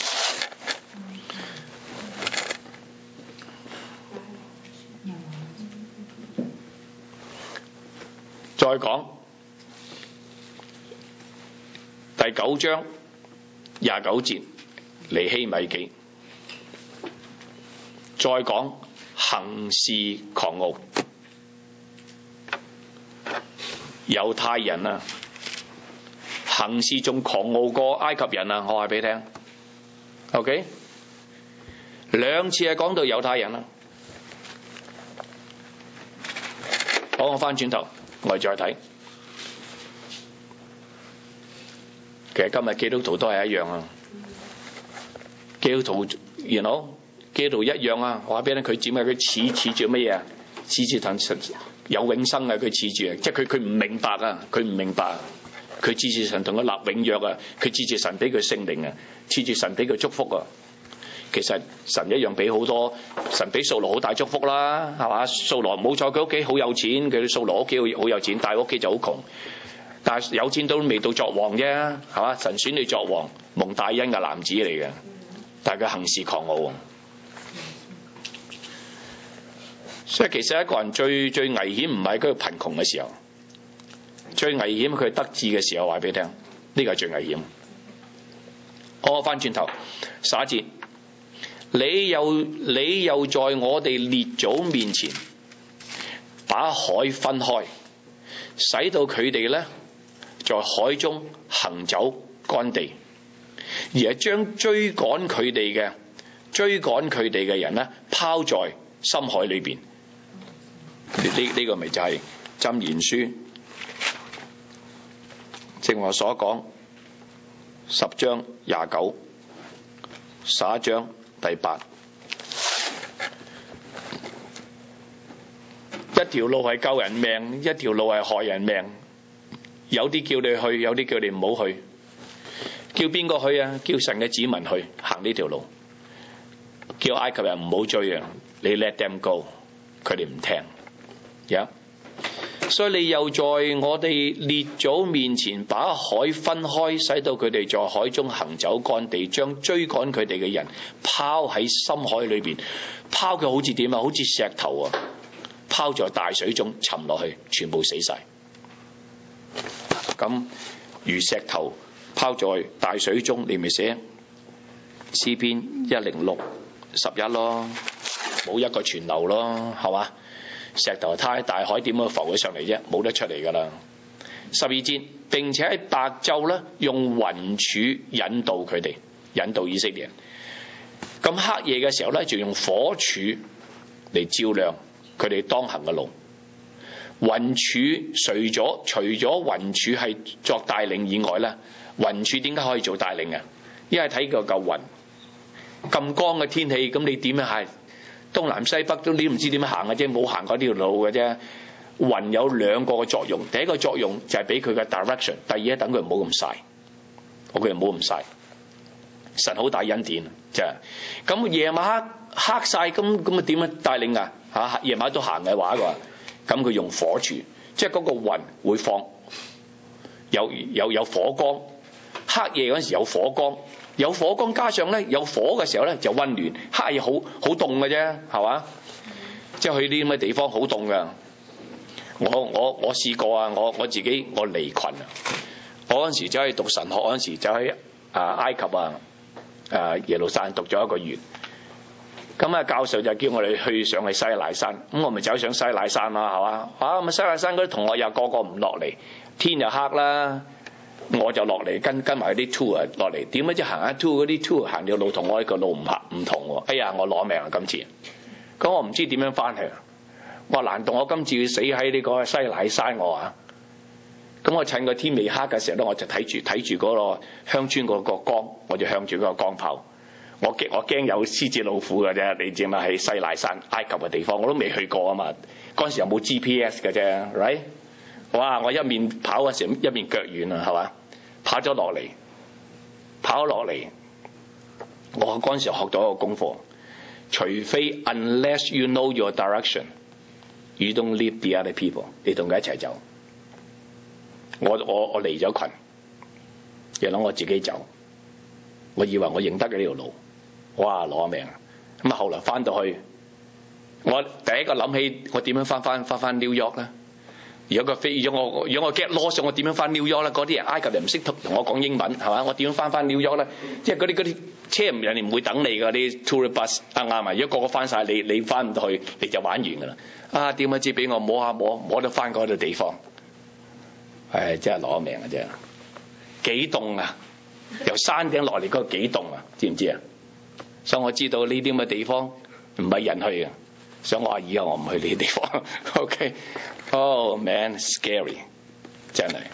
再講第9章29節尼希米記，再講行事狂傲，猶太人啊，行事仲狂傲過埃及人啊！我話俾你聽 ，OK， 2次係講到猶太人啦。好，我翻轉頭。我哋再睇，其實今日基督徒都係一樣啊！基督徒基督徒一樣啊！我話俾你聽，佢指咩？佢似住乜嘢啊？似住同神有永生啊！佢似住啊！即係佢唔明白啊！佢唔明白，佢似住神同佢立永約啊！佢似住神俾佢聖靈啊！似住神俾佢祝福啊！其實神一樣俾好多，神俾掃羅好大祝福啦，係嘛？掃羅冇錯，佢屋企好有錢，佢掃羅屋企好有錢，但係屋企就好窮。但係有錢都未到作王啫，係嘛？神選你作王，蒙大恩嘅男子嚟嘅，但係佢行事狂傲。所以其實一個人最危險唔係佢貧窮嘅時候，最危險佢得志嘅時候。話俾你聽，呢個係最危險。我翻轉頭11節。你又在我哋列祖面前把海分開，使到佢哋呢在海中行走乾地，而係將追趕佢哋嘅人呢拋在深海裏邊。呢個咪就係箴言書正我所講10章29、11章第8，一條路係救人命，一條路係害人命。有啲叫你去，有啲叫你唔好去。叫邊個去啊？叫神嘅子民去行呢條路。叫埃及人唔好追啊！你 let them go， 佢哋唔聽。所以你又在我哋列祖面前把海分開，使到佢哋在海中行走乾地，將追趕佢哋嘅人拋喺深海裏邊。拋佢好似點啊？好似石頭啊！拋在大水中沉落去，全部死晒。咁如石頭拋在大水中，你咪寫詩篇106:11咯，冇一個存留咯，係嘛？石頭太大海點樣浮咗上嚟啫？冇得出嚟噶啦。12節，並且喺白晝咧，用雲柱引導佢哋，引導以色列人。咁黑夜嘅時候咧，就用火柱嚟照亮佢哋當行嘅路。 雲柱除咗雲柱係作帶領以外咧，雲柱點解可以做帶領啊？因為睇個嚿雲咁光嘅天氣，咁你點樣行東南西北都你唔知點樣行嘅啫，冇行過呢條路嘅啫。雲有兩個嘅作用，第一個作用就係俾佢嘅 direction， 第二咧等佢唔好咁曬，佢唔好咁曬。神好大恩典啫。咁夜晚黑晒，咁啊點樣帶領啊？嚇夜晚都行嘅話咁佢用火柱，即係嗰個雲會放有火光。黑夜嗰陣時有火光，有火光加上咧有火嘅時候咧就溫暖。黑夜好凍嘅啫，係嘛？即係去啲咁嘅地方好凍㗎。我試過啊！我自己我離群啊！我嗰陣時走去讀神學嗰陣時，走喺埃及耶路撒冷讀咗1個月。咁教授就叫我哋去上去西乃山，咁我咪走上西乃山啦，係嘛？咁西乃山嗰啲同學又個個唔落嚟，天就黑啦，我就落嚟跟埋啲 tour 落嚟。點解即行下 tour 嗰啲 tour 行條路同我呢個路唔同喎？哎呀，我攞命啊！今次，咁我唔知點樣翻去。我話難道我今次要死喺呢個西乃山我啊？咁我趁個天未黑嘅時候咧，我就睇住嗰個鄉村嗰個光，我就向住嗰個光跑。我驚有獅子老虎嘅啫，你知嘛？喺西乃山埃及嘅地方我都未去過啊嘛。嗰陣時又冇 GPS 嘅啫 ，right？ 哇！我一面跑嘅時候一面腳軟啊，係嘛？跑咗落嚟，我嗰陣時學到一個功課，除非 unless you know your direction。You don't lead the other people， 你同佢一齊走。我離咗群，又諗我自己走。我以為我認得嘅呢條路，哇攞命！咁後來翻到去，我第一個諗起我點樣翻 New York 咧？如果我 get lost， 我點樣翻 New York 咧？嗰啲人埃及人唔識同我講英文，係嘛？我點樣翻 New York 咧？即係嗰啲車人哋唔會等你㗎，啲 tour bus 啱啊！如果個個翻晒，你翻唔到去，你就玩完㗎啦。點解知俾我摸得翻嗰度地方？真係攞命啊！真係幾凍啊！由山頂落嚟嗰個幾凍啊！知唔知啊？所以我知道呢啲咁嘅地方唔係人去嘅。所以我話以後我唔去呢啲地方。OK，Oh man， scary， 真係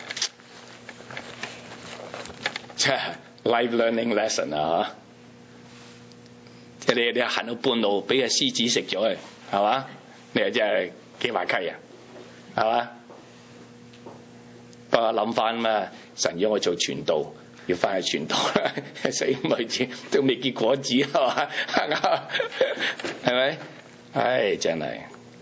life learning lesson 啊！即係你行到半路，俾隻獅子食咗，係嘛？你係真係幾滑稽啊，係嘛？不過諗翻嘛，神要我做傳道，要翻去傳道啦，死妹子都未結果子，係嘛？係咪？唉，真係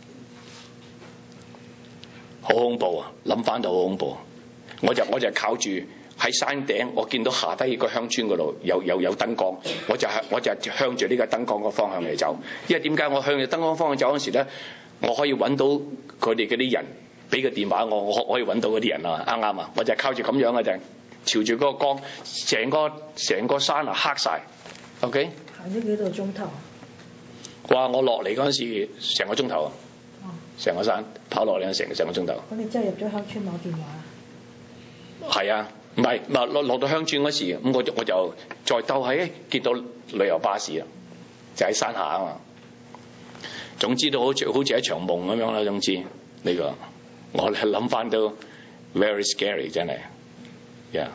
好恐怖啊！諗翻到好恐怖。我就靠住喺山頂，我見到下低個鄉村嗰度有燈光，我就向住呢個燈光個方向嚟走。因為點解我向住燈光方向走嗰時咧，我可以揾到佢哋嗰啲人，俾個電話我可以揾到嗰啲人啊，啱啱啊？我就靠住咁樣嘅就朝住嗰個光，成個山啊黑晒。OK？ 行咗幾多個鐘頭？哇！我落嚟嗰陣時成個鐘頭啊，成個山跑落嚟成個鐘頭。咁你真係入咗鄉村攞電話？係啊，唔係落到鄉村嗰時，咁我就再兜喺見到旅遊巴士啊，就喺山下啊嘛。總之都好似一場夢咁樣啦。總之呢個我係諗翻都 very scary， 真係，yeah，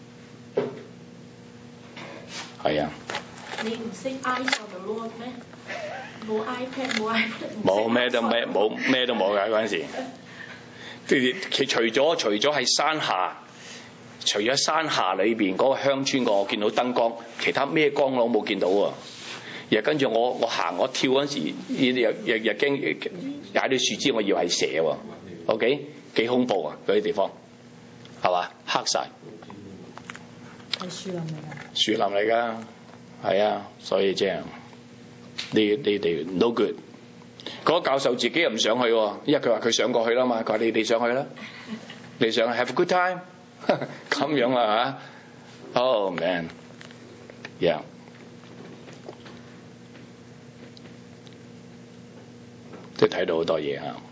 係啊。你唔識 Eyes on the Lord 咩？冇 iPad， 冇咩都冇㗎嗰陣時。其除咗係山下，除咗山下裏邊嗰個鄉村我見到燈光，其他咩光我都冇見到喎。又跟住我跳嗰陣時，又驚踩到樹枝，我以為係蛇喎。OK， 幾恐怖啊！嗰啲地方係嘛？黑晒。係樹林嚟㗎。樹林嚟㗎，係啊，所以即係你哋 no good。嗰個教授自己又唔想去喎，因為佢話佢上過去啦嘛，佢話你哋上去啦，你上去 have a good time 咁樣啊嚇。Oh man，yeah。都睇到好多嘢啊！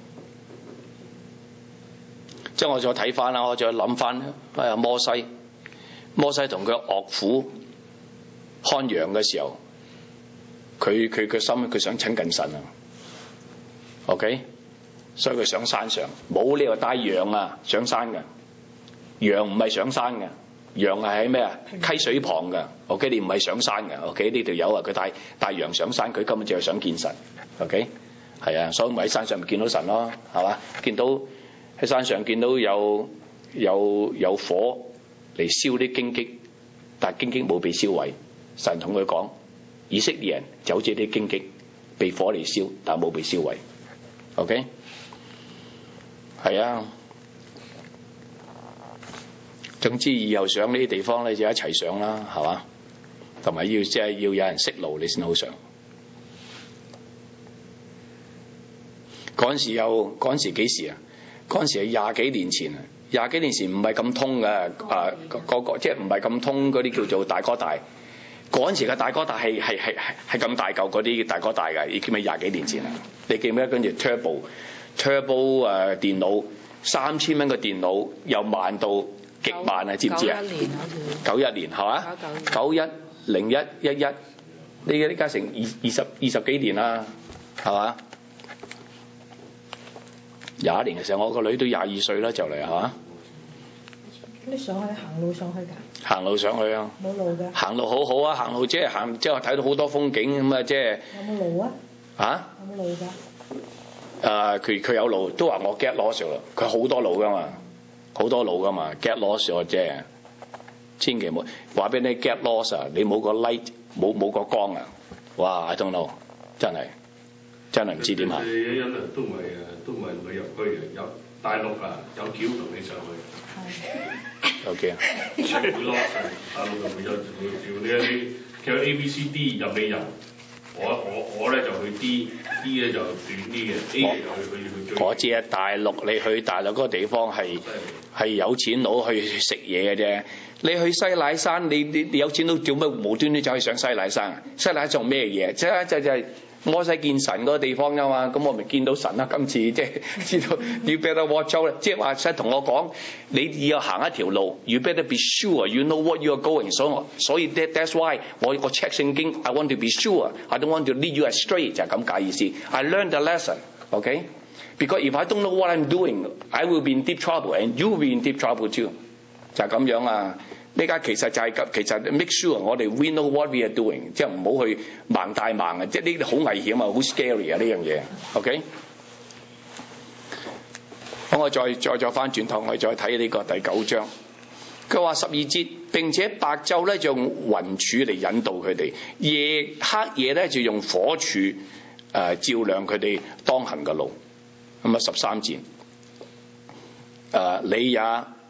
即係我再睇翻啦，我再諗翻摩西同佢岳父看羊嘅時候，佢個心佢想親近神啊。OK， 所以佢上山上，冇理由帶羊啊上山嘅。羊唔係上山嘅，羊係喺咩啊？溪水旁嘅。OK， 你唔係上山嘅。OK， 呢條友啊，佢帶羊上山，佢根本就係想見神。OK， 係啊，所以咪喺山上咪見到神咯，係嘛？見到喺山上見到有火嚟燒啲荊棘，但係荊棘冇被燒毀。神同佢講，以色列人就好似啲荊棘被火嚟燒，但係冇被燒毀。OK， 係啊。總之以後上呢啲地方咧就一齊上啦，係嘛？同埋要即係要有人識路你先好上。嗰陣時幾時啊？嗰陣時係廿幾年前啊！20幾年前唔係咁通嘅，個即係唔係咁通嗰啲叫做大哥大。嗰陣時嘅大哥大係咁大嚿嗰啲大哥大㗎，已經係20幾年前啦。你記唔記得跟住 turbo 電腦3000蚊嘅電腦又慢到極慢啊！知唔知啊？91年係嘛？91、01、11，呢家成20幾年啦，係嘛？21年嘅時候，我個女都22歲啦，就嚟係嘛？ 你上去行路上去㗎？ 行路上去啊！ 冇路㗎？行路好好啊！行路即係行，即係睇到好多風景咁啊！即係有冇路啊？ 啊？ 有冇路㗎？ 佢有路，都話我 get lost 啦。佢好多路㗎嘛，好多路㗎嘛 ，get lost 我即係千祈唔好話俾你 get lost 啊！你冇個 light， 冇個光啊！哇 ！I don't know， 真係唔知點行。 因為都唔係旅遊區嘅，有大陸啊，有橋同你上去。 OK 啊。 會 lost 大陸就會有呢一啲，其實 A、B、C、D 任你入。我咧就去 D 咧就短啲嘅 ，A 就去。我知啊，大陸你去大陸嗰個地方係有錢佬去食嘢嘅啫。你去西乃山，你有錢佬做乜無端端走去上西乃山啊？西乃山做咩嘢？即係摩西見神嗰個地方㗎嘛。咁我咪見到神啦。今次即係知道 you better watch out 即係話即係同我講，你要行一條路 ，you better be sure you know what you are going。所以 that's why 我 check 聖經 ，I want to be sure，I don't want to lead you astray 就係咁解意思。I learned the lesson，OK？Because if I don't know what I'm doing，I will be in deep trouble，and you will be in deep trouble too。就係咁樣啊！呢家其實就係其實 make sure 我哋 we know what we are doing， 即係唔好去盲大盲啊！即係呢啲好危險啊，好 scary 啊呢樣嘢。OK， 咁我再翻轉頭，我再睇呢個第9章。佢話12節，並且白晝咧就用雲柱嚟引導佢哋，黑夜咧就用火柱照亮佢哋當行嘅路。咁啊13節，你也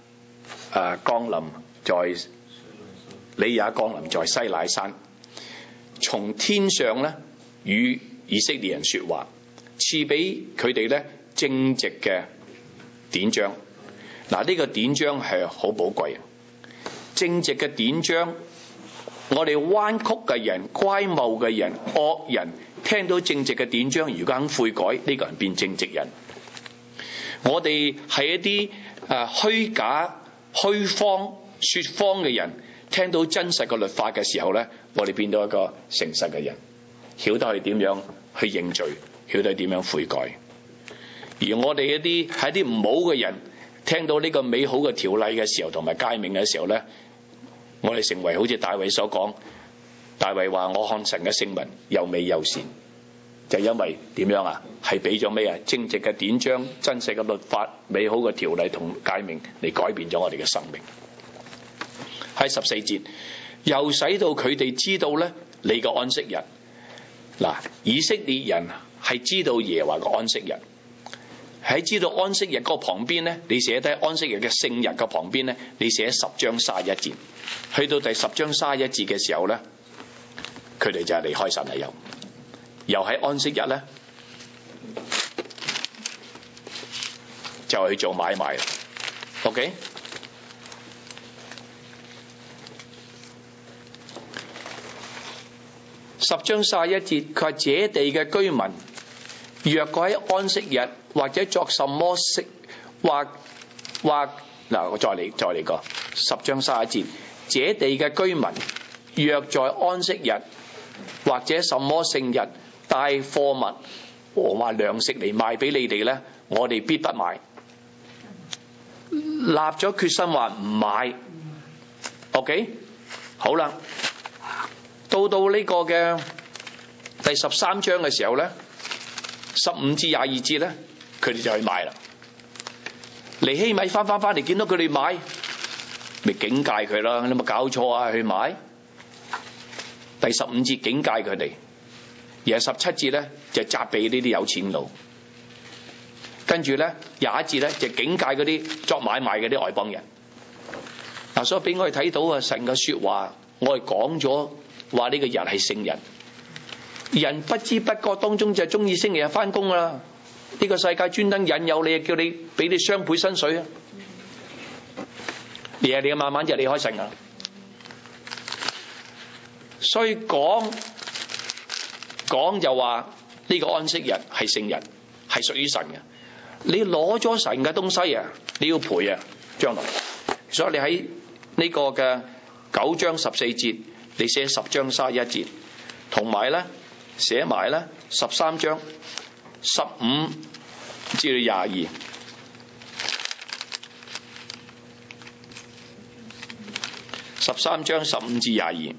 降臨在西乃山，從天上咧與以色列人說話，賜俾佢哋咧正直嘅典章。嗱，呢個典章係好寶貴，正直嘅典章。我哋彎曲嘅人、乖謬嘅人、惡人，聽到正直嘅典章，如果肯悔改，呢個人變正直人。我哋係一啲虛假、虛謊、說謊嘅人，聽到真實嘅律法嘅時候咧，我哋變到一個誠實嘅人，曉得去點樣去認罪，曉得點樣悔改。而我哋一啲係一啲唔好嘅人，聽到呢個美好嘅條例嘅時候，同埋誡命嘅時候咧，我哋成為好似大衛所講，大衛話我看神嘅聖民又美又善，就因為點樣啊？係俾咗咩啊？正直嘅典章、真實嘅律法、美好嘅條例同誡命嚟改變咗我哋嘅生命。喺14節，又使到佢哋知道咧你嘅安息日。嗱，以色列人係知道耶和華嘅安息日，喺知道安息日嗰個旁邊咧，你寫低安息日嘅聖日嘅旁邊咧，你寫10章31節。去到第10章31節嘅時候咧，佢哋就係離開神啦，又喺安息日咧就去做買賣。OK， 10章31節，佢話這地嘅居民，若果喺安息日或者作什麼息，或嗱，我再嚟過10章31節，這地嘅居民，若在安息日或者什麼聖日帶貨物王話糧食嚟賣俾你哋咧，我哋必不買。立咗決心話唔買。OK， 好啦，到呢個嘅第13章嘅時候咧，15至22節咧，佢哋就去買啦。尼希米翻嚟見到佢哋買，咪警戒佢啦，你有冇搞錯啊？去買。第15節警戒佢哋，而係17節咧就責備呢啲有錢佬。跟住咧21節咧就警戒嗰啲作買賣嗰啲外邦人。嗱，所以俾我哋睇到啊，神嘅說話，我哋講咗話呢個日係聖日，人不知不覺當中就中意星期日翻工啦。呢個世界專登引誘你，叫你俾你雙倍薪水啊！你慢慢就離開神啊。所以講就話呢個安息日係聖日，係屬於神嘅。你攞咗神嘅東西啊，你要賠啊，將來。所以你喺呢個嘅9章14節，你寫10章31節，同埋咧寫埋咧13章15至到22。13章15至22。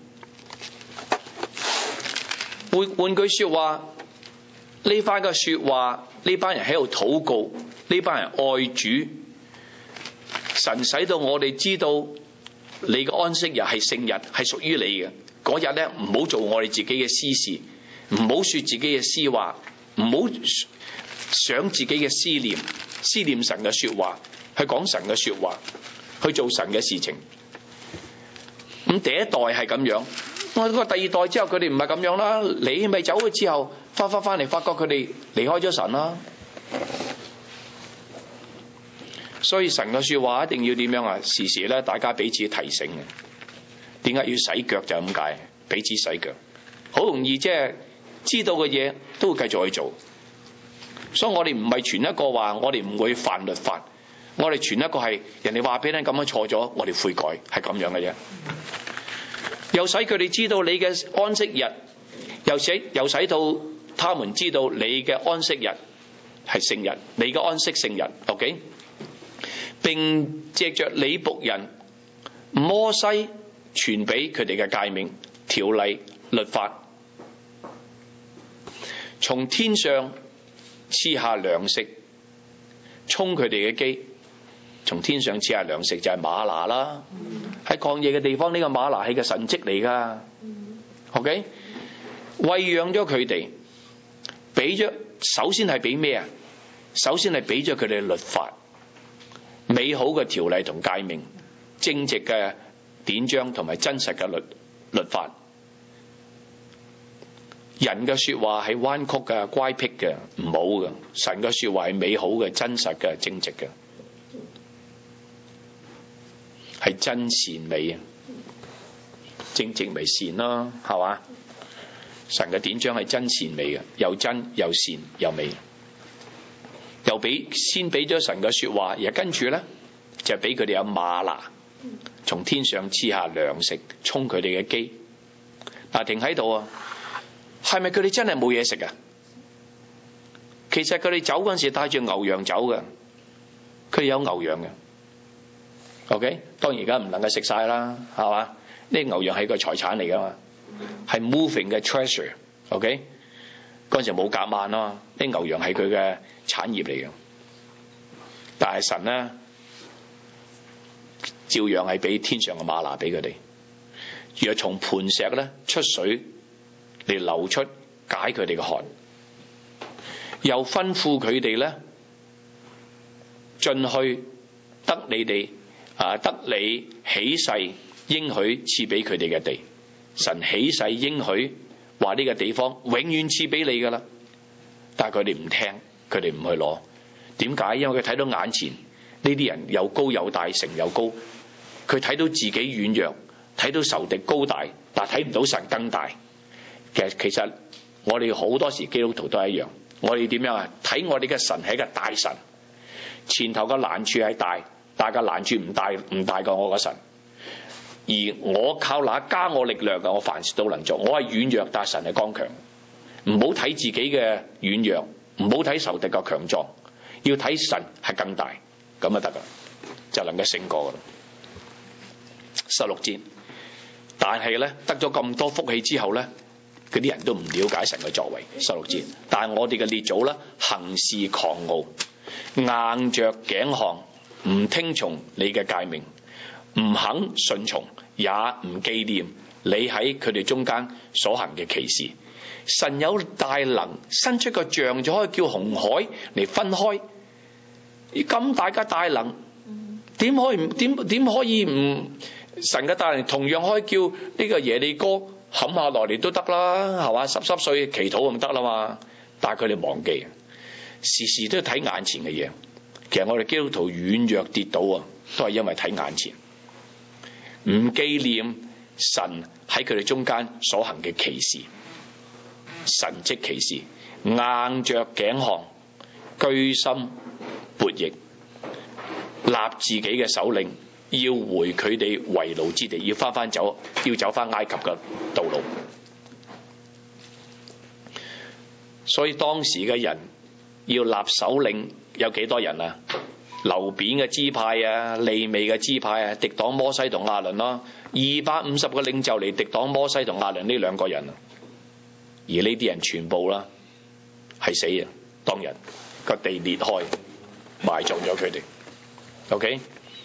換句說話，呢番嘅說話，呢班人喺度禱告，呢班人愛主，神使到我哋知道你嘅安息日係聖日，係屬於你嘅。嗰日咧，唔好做我哋自己嘅私事，唔好說自己嘅私話，唔好想自己嘅思念神嘅說話，去講神嘅說話，去做神嘅事情。咁第一代係咁樣。我個第二代之後，佢哋唔係咁樣啦。你咪走咗之後，翻嚟，發覺佢哋離開咗神啦。所以神嘅說話一定要點樣啊？時時咧，大家彼此提醒嘅。點解要洗腳就咁解？彼此洗腳，好容易即係知道嘅嘢都會繼續去做。所以我哋唔係傳一個話，我哋唔會犯律法。我哋傳一個係人哋話俾你咁樣錯咗，我哋悔改，係咁樣嘅啫。又使佢哋知道你嘅安息日，又使到他們知道你嘅安息日係聖日，你嘅安息聖日。OK， 並藉着你僕人摩西傳俾佢哋嘅誡命、條例、律法，從天上賜下糧食，充佢哋嘅飢。從天上賜下糧食就係嗎哪啦，喺曠野嘅地方，呢個嗎哪係個神蹟嚟噶。OK， 餵養咗佢哋，俾咗，首先係俾咩啊？首先係俾咗佢哋律法，美好嘅條例同誡命，正直嘅典章同埋真實嘅律法。人嘅說話係彎曲嘅、乖僻嘅、唔好嘅，神嘅說話係美好嘅、真實嘅、正直嘅。係真善美啊，正直為善咯，係嘛？神嘅典章係真善美嘅，又真又善又美。又先俾咗神嘅說話，而跟住咧就俾佢哋有嗎哪，從天上賜下糧食，充佢哋嘅飢。嗱，停喺度啊，係咪佢哋真係冇嘢食啊？其實佢哋走嗰陣時帶住牛羊走嘅，佢哋有牛羊嘅。OK， 當然而家唔能夠食晒啦，係嘛？呢牛羊係個財產嚟噶嘛，係 moving 嘅 treasure。OK， 嗰陣時冇夾萬咯，啲牛羊係佢嘅產業嚟嘅。但係神咧，照樣係俾天上嘅嗎哪俾佢哋，若從磐石咧出水嚟流出，解佢哋嘅渴，又吩咐佢哋咧進去得你哋。得你起誓應許賜俾佢哋嘅地，神起誓應許話呢個地方永遠賜俾你噶啦，但係佢哋唔聽，佢哋唔去攞。點解？因為佢睇到眼前呢啲人又高又大，城又高，佢睇到自己軟弱，睇到仇敵高大，但係睇唔到神更大。其實我哋好多時基督徒都係一樣，我哋點樣啊？睇我哋嘅神係一個大神，前頭嘅難處係大。大嘅難處唔大過我個神，而我靠那加我力量嘅，我凡事都能做。我係軟弱，但係神係剛強。唔好睇自己嘅軟弱， 唔好睇仇敵嘅強壯，要睇神係更大，咁就得噶，就能夠勝過噶啦。16節，但係咧得咗咁多福氣之後咧，嗰啲人都唔了解神嘅作為。16節，但係我哋嘅列祖咧行事狂傲，硬着頸項，唔聽從你嘅誡命，唔肯順從，也唔紀念你喺佢哋中間所行嘅奇事。神有大能，伸出個杖就可以叫紅海嚟分開。咁大嘅大能，點可以唔？神嘅大能同樣可以叫呢個耶利哥冚下落嚟都得啦，係嘛？濕碎祈禱咁得啦嘛。但係佢哋忘記，時時都要睇眼前嘅嘢。其實我哋基督徒軟弱跌倒啊，都係因為睇眼前，唔紀念神喺佢哋中間所行嘅奇事、神蹟奇事，硬着頸項，居心悖逆，立自己嘅首領，要回佢哋為奴之地，要走翻埃及嘅道路。所以當時嘅人要立首領有幾多人啊？流便嘅支派啊，利未嘅支派啊，敵擋摩西同亞倫咯，250個領袖嚟敵擋摩西同亞倫呢兩個人啊。而呢啲人全部啦係死啊！當日個地裂開，埋葬咗佢哋。OK，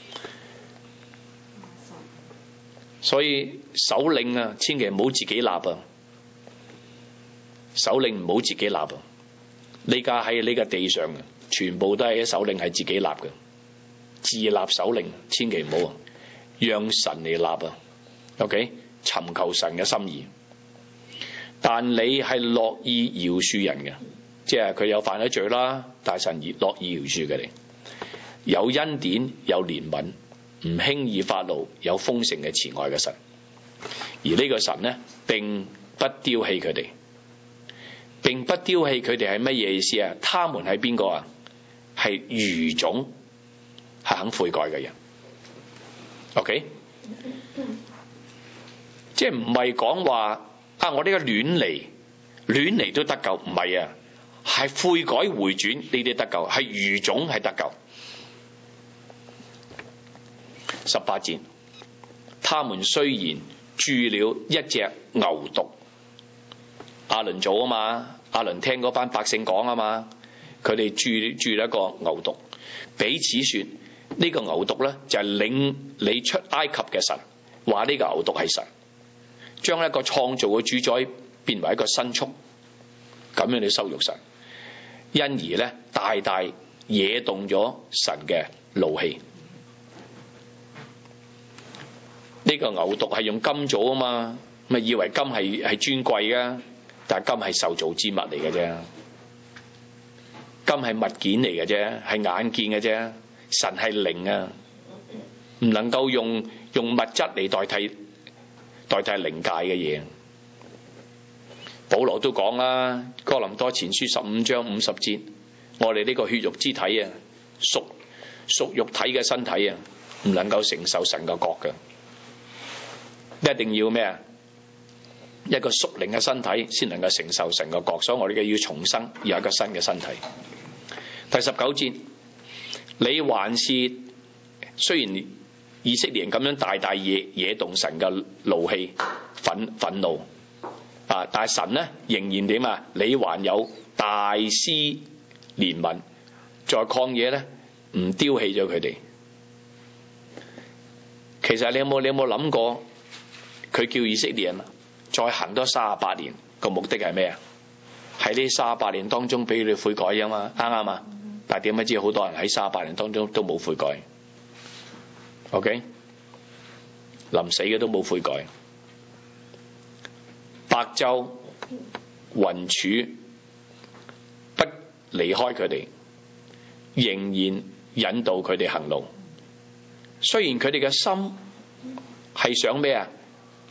所以首領啊，千祈唔好自己立啊！首領唔好自己立啊！呢家喺呢個地上啊，全部都係啲首領係自己立嘅，自立首領，千祈唔好啊！讓神嚟立啊 ！OK， 尋求神嘅心意。但你係樂意饒恕人嘅，即係佢有犯咗罪啦，但係神樂意饒恕佢哋，有恩典有憐憫，唔輕易發怒，有豐盛嘅慈愛嘅神。而呢個神呢，並不丟棄佢哋，並不丟棄佢哋係乜嘢意思啊？他們係邊個啊？係餘種，係肯悔改嘅人。OK， 即係唔係講話我呢個亂嚟都得救，唔係啊，係悔改回轉呢啲得救，係餘種係得救。18節，他們雖然鑄了一隻牛犢，亞倫做啊嘛，亞倫聽嗰班百姓講啊嘛，佢哋鑄了一個牛犢，彼此說呢個牛犢咧就係領你出埃及嘅神，話呢個牛犢係神。將一個創造嘅主宰變為一個牲畜，咁樣你羞辱神，因而咧大大惹動咗神嘅怒氣。呢個牛犢係用金做啊嘛，咪以為金係尊貴噶，但係金係受造之物嚟嘅啫，金係物件嚟嘅啫，係眼見嘅啫。神係靈啊，唔能夠用物質嚟代替靈界嘅嘢。保羅都講啦，哥林多前書15章50節，我哋呢個血肉之體啊，屬肉體嘅身體啊，唔能夠承受神嘅國嘅，一定要咩啊？一個屬靈嘅身體先能夠承受神嘅國，所以我哋要重生，要有一個新嘅身體。第19節，你還是雖然以色列人咁樣大大惹動神嘅怒氣憤怒啊，但係神呢仍然點啊？你還有大施憐憫，在曠野呢唔丟棄咗佢哋。其實你有冇諗過，佢叫以色列人再行多38年，個目的係咩啊？喺呢38年當中俾佢哋悔改啊嘛，啱唔啱啊？但係點解知好多人喺38年當中都冇悔改？OK， 臨死嘅都冇悔改。白晝雲柱不離開佢哋，仍然引導佢哋行路。雖然佢哋嘅心係想咩啊？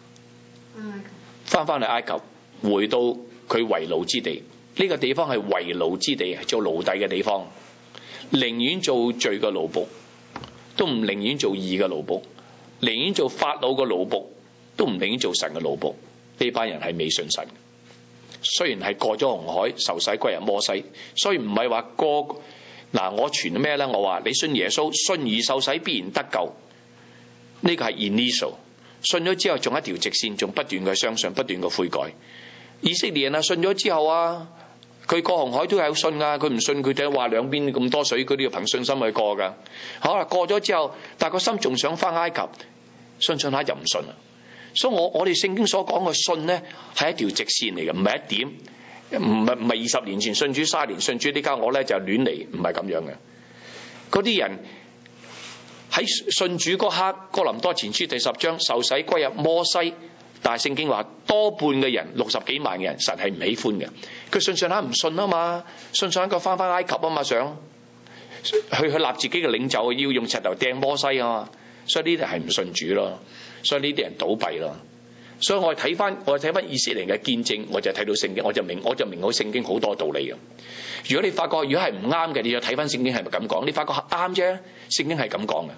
翻去埃及，回到佢為奴之地。呢個地方係為奴之地，係做奴隸嘅地方。寧願做罪嘅奴僕，都唔寧願做義嘅奴僕；寧願做法老嘅奴僕，都唔寧願做神嘅奴僕。呢班人係未信神， 雖然係過咗紅海，受洗歸入摩西，所以唔係話過。嗱，我傳咩咧？我話你信耶穌，信而受洗必然得救。呢個係 initial， 信咗之後仲一條直線，仲不斷嘅相信，不斷嘅悔改。以色列人啊，信咗之後啊，佢過紅海都有信噶，佢唔信佢哋話兩邊咁多水，佢都要憑信心去過噶。好啦，過咗之後，但係個心仲想翻埃及，信下就唔信啦。所以我哋聖經所講嘅信咧，係一條直線嚟嘅，唔係一點。唔係20年前信主30年信主，呢家我咧就亂嚟，唔係咁樣嘅。嗰啲人喺信主嗰刻，哥林多前書第10章受洗歸入摩西，但係聖經話多半嘅人60幾萬嘅人，神係唔喜歡嘅。佢信下唔信啊嘛，信一個翻埃及啊嘛，想去立自己嘅領袖，要用石頭掟摩西啊嘛，所以呢啲係唔信主咯，所以呢啲人倒閉咯。所以我睇翻以色列人嘅見證，我就睇到聖經，我就明好聖經好多道理嘅。如果你發覺如果係唔啱嘅，你就睇翻聖經係咪咁講？你發覺啱啫，聖經係咁講嘅。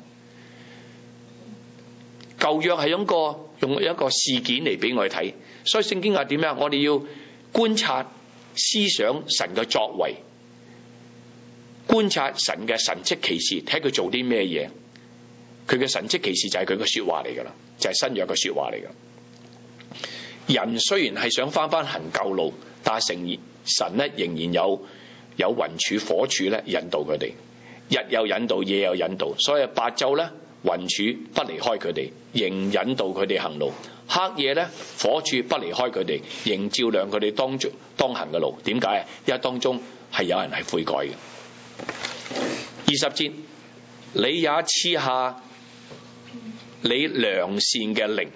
舊約係用一個事件嚟俾我哋睇，所以聖經話點樣？我哋要觀察、思想神嘅作為，觀察神嘅神蹟奇事，睇佢做啲咩嘢。佢嘅神蹟奇事就係佢嘅說話嚟噶啦，就係新約嘅說話嚟噶。人雖然係想翻行舊路，但係神咧仍然有雲柱火柱咧引導佢哋，日有引導，夜有引導，所以白晝咧雲柱不離開佢哋，仍引導佢哋行路；黑夜咧火柱不離開佢哋，仍照亮佢哋當行嘅路。點解啊？因為當中係有人係悔改嘅。20節，你也賜下你良善嘅靈。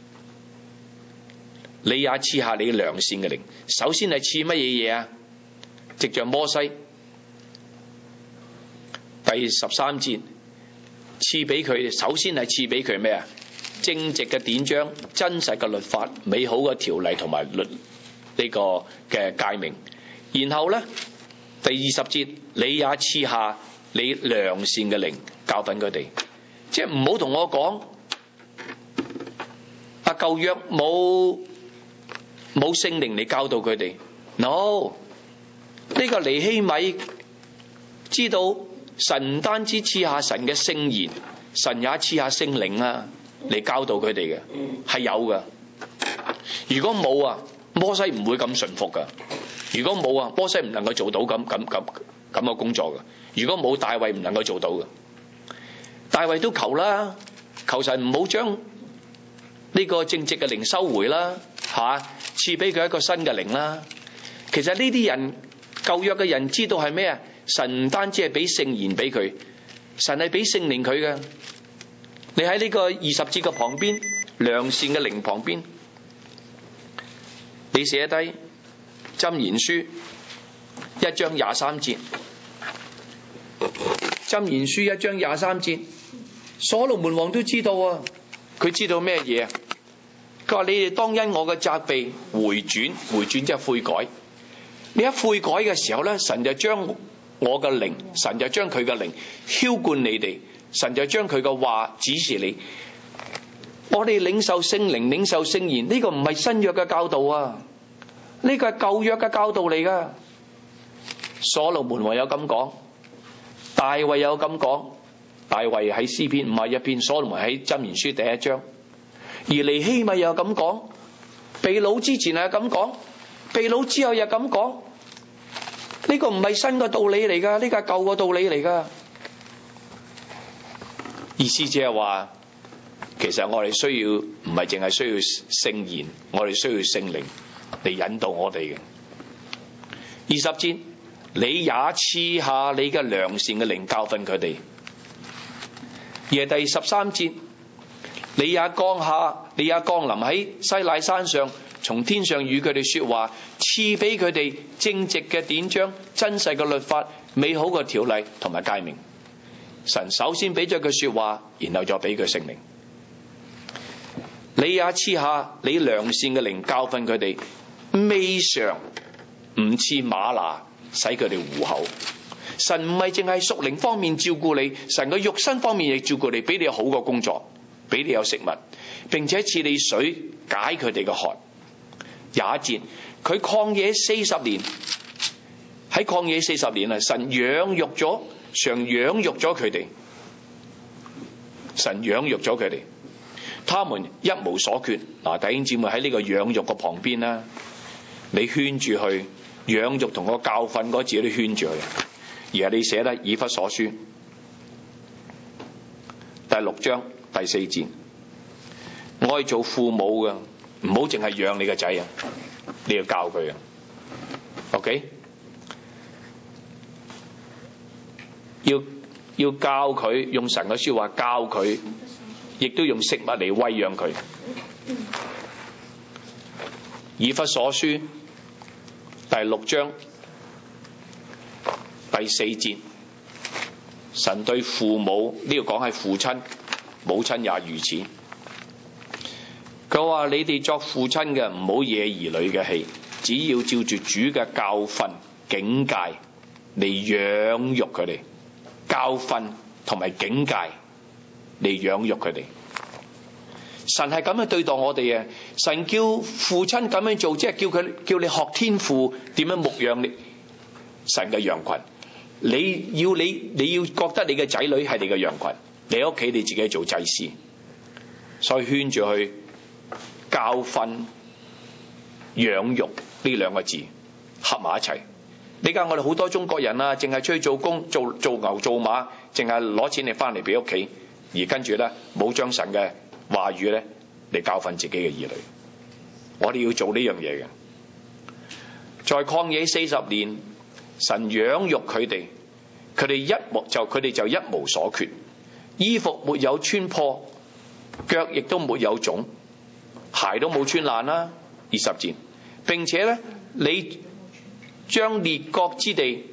你也賜下你良善嘅靈。首先係賜乜嘢嘢啊？藉着摩西，第13節賜俾佢。首先係賜俾佢咩啊？正直嘅典章、真實嘅律法、美好嘅條例同埋呢個嘅誡命。然後咧，第20節，你也賜下你良善嘅靈，教訓佢哋。即係唔好同我講啊，舊約冇聖靈嚟教導佢哋。No， 呢個尼希米知道神唔單止賜下神嘅聖言，神也賜下聖靈啊嚟教導佢哋嘅，係有噶。如果冇啊，摩西唔會咁順服噶。如果冇啊，摩西唔能夠做到咁嘅工作噶。如果冇，大衛唔能夠做到噶。大衛都求啦，求神唔好將呢個正直嘅靈收回啦，賜俾佢一個新嘅靈啦。其實呢啲人，舊約嘅人知道係咩啊？神唔單止係俾聖言俾佢，神係俾聖靈佢嘅。你喺呢個20節嘅旁邊，良善嘅靈旁邊，你寫低箴言書1章23節。箴言書1章23節，所羅門王都知道啊。佢知道咩嘢啊？佢話：你哋當因我嘅責備回轉即係悔改。你一悔改嘅時候咧，神就將我嘅靈，神就將佢嘅靈澆灌你哋，神就將佢嘅話指示你。我哋領受聖靈，領受聖言，呢個唔係新約嘅教導啊，呢個係舊約嘅教導嚟噶。所羅門王有咁講，大衛有咁講。大衛喺詩篇51篇，所羅門喺箴言書第1章。而尼希米又咁講，被擄之前係咁講，被擄之後又咁講。呢個唔係新嘅道理嚟噶，呢個係舊嘅道理嚟噶。意思即係話，其實我哋需要唔係淨係需要聖言，我哋需要聖靈嚟引導我哋嘅。20節，你也賜下你嘅良善嘅靈教訓佢哋。而係第13節，你也降臨喺西乃山上，從天上與佢哋說話，賜俾佢哋正直嘅典章、真實嘅律法、美好嘅條例同埋誡命。神首先俾咗句說話，然後再俾佢聖靈。你也賜下你良善嘅靈教訓佢哋，未嘗唔賜嗎哪使佢哋糊口。神唔係淨係屬靈方面照顧你，神嘅肉身方面亦照顧你，俾你有好嘅工作，俾你有食物，並且賜你水解佢哋嘅渴。21節， 佢曠野40年，喺曠野40年啊，神養育咗，常養育咗佢哋，神養育咗佢哋，他們一無所缺。嗱，弟兄姊妹喺呢個養育嘅旁邊啦，你圈住去養育同個教訓嗰字都圈住佢，而係你寫得以弗所書第6章第4節，愛做父母嘅唔好淨係養你個仔啊，你要教佢啊。OK， 要教佢，用神嘅說話教佢，亦都用食物嚟餵養佢。以弗所書第6章第4節，神對父母，呢度講係父親，母親也如此。佢話你哋作父親嘅唔好惹兒女嘅氣，只要照住主嘅教訓警戒嚟養育佢哋，教訓同埋警戒嚟養育佢哋。神係咁樣對待我哋啊！神叫父親咁樣做，即係叫你學天父點樣牧養你神嘅羊群。你要覺得你嘅仔女係你嘅羊群，你喺屋企你自己做祭司，所以圈住去教訓養育呢兩個字合埋一齊。你家我哋好多中國人啊，淨係出去做工做牛做馬，淨係攞錢嚟翻嚟俾屋企，而跟住咧冇將神嘅話語咧嚟教訓自己嘅兒女。我哋要做呢樣嘢嘅。在曠野40年，神養育佢哋，佢哋就一無所缺，衣服沒有穿破，腳亦都沒有腫，鞋都冇穿爛啦。20節，並且咧你將列國之地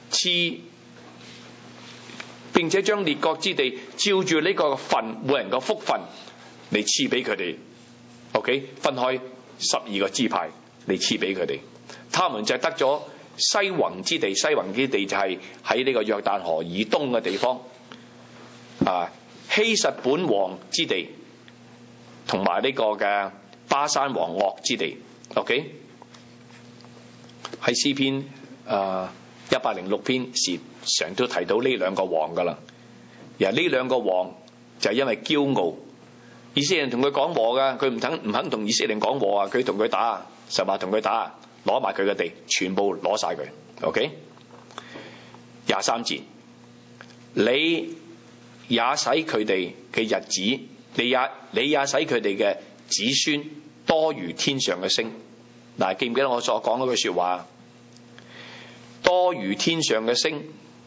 照住呢個份，每人個福分嚟賜俾佢哋。OK， 分開12個支派嚟賜俾佢哋，他們就得咗西宏之地。西宏之地就係喺呢個約旦河以東嘅地方啊，希實本王之地，同埋呢個嘅巴山王噩之地。OK， 喺詩篇106篇時常都提到呢兩個王噶啦。而呢兩個王就係因為驕傲，以色列人同佢講和噶，佢唔肯同以色列人講和啊，佢同佢打，神話同佢打，攞埋佢嘅地，全部攞晒佢。OK， 23節，你也使佢哋嘅日子，你也使佢哋嘅子孫多如天上嘅星。嗱，記唔記得我所講嗰句說話？多如天上嘅星，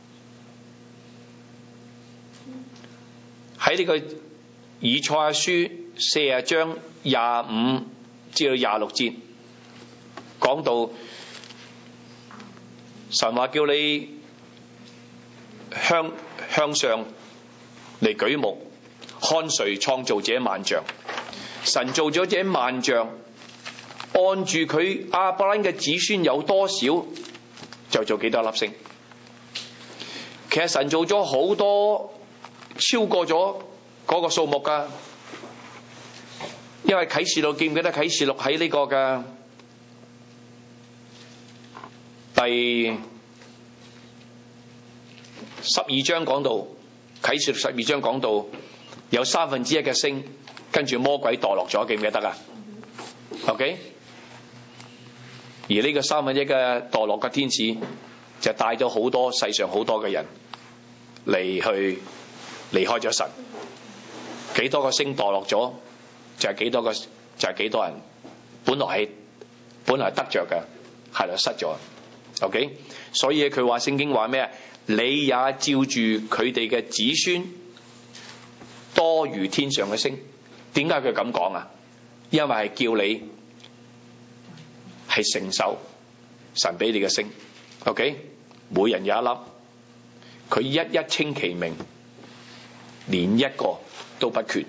喺呢個以賽亞書40章25至到26節講到，神話叫你向上嚟舉目，看誰創造這萬象。神做咗這萬象，按住佢亞伯拉罕嘅子孫有多少，就做幾多粒星。其實神做咗好多，超過咗嗰個數目噶。因為啟示錄，記唔記得啟示錄喺呢個嘅第12章講到，啟示錄12章講到有1/3嘅星，跟住魔鬼墮落咗，記唔記得啊 ？OK， 而呢個1/3嘅墮落嘅天使就帶咗好多世上好多嘅人嚟去離開咗神。幾多個星墮落咗，就係幾多人本來得着嘅，係啦失咗。OK， 所以佢話聖經話咩啊？你也照住佢哋嘅子孫多如天上嘅星。點解佢咁講啊？因為係叫你係承受神俾你嘅星。OK， 每人有一粒，佢一一稱其名，連一個都不缺。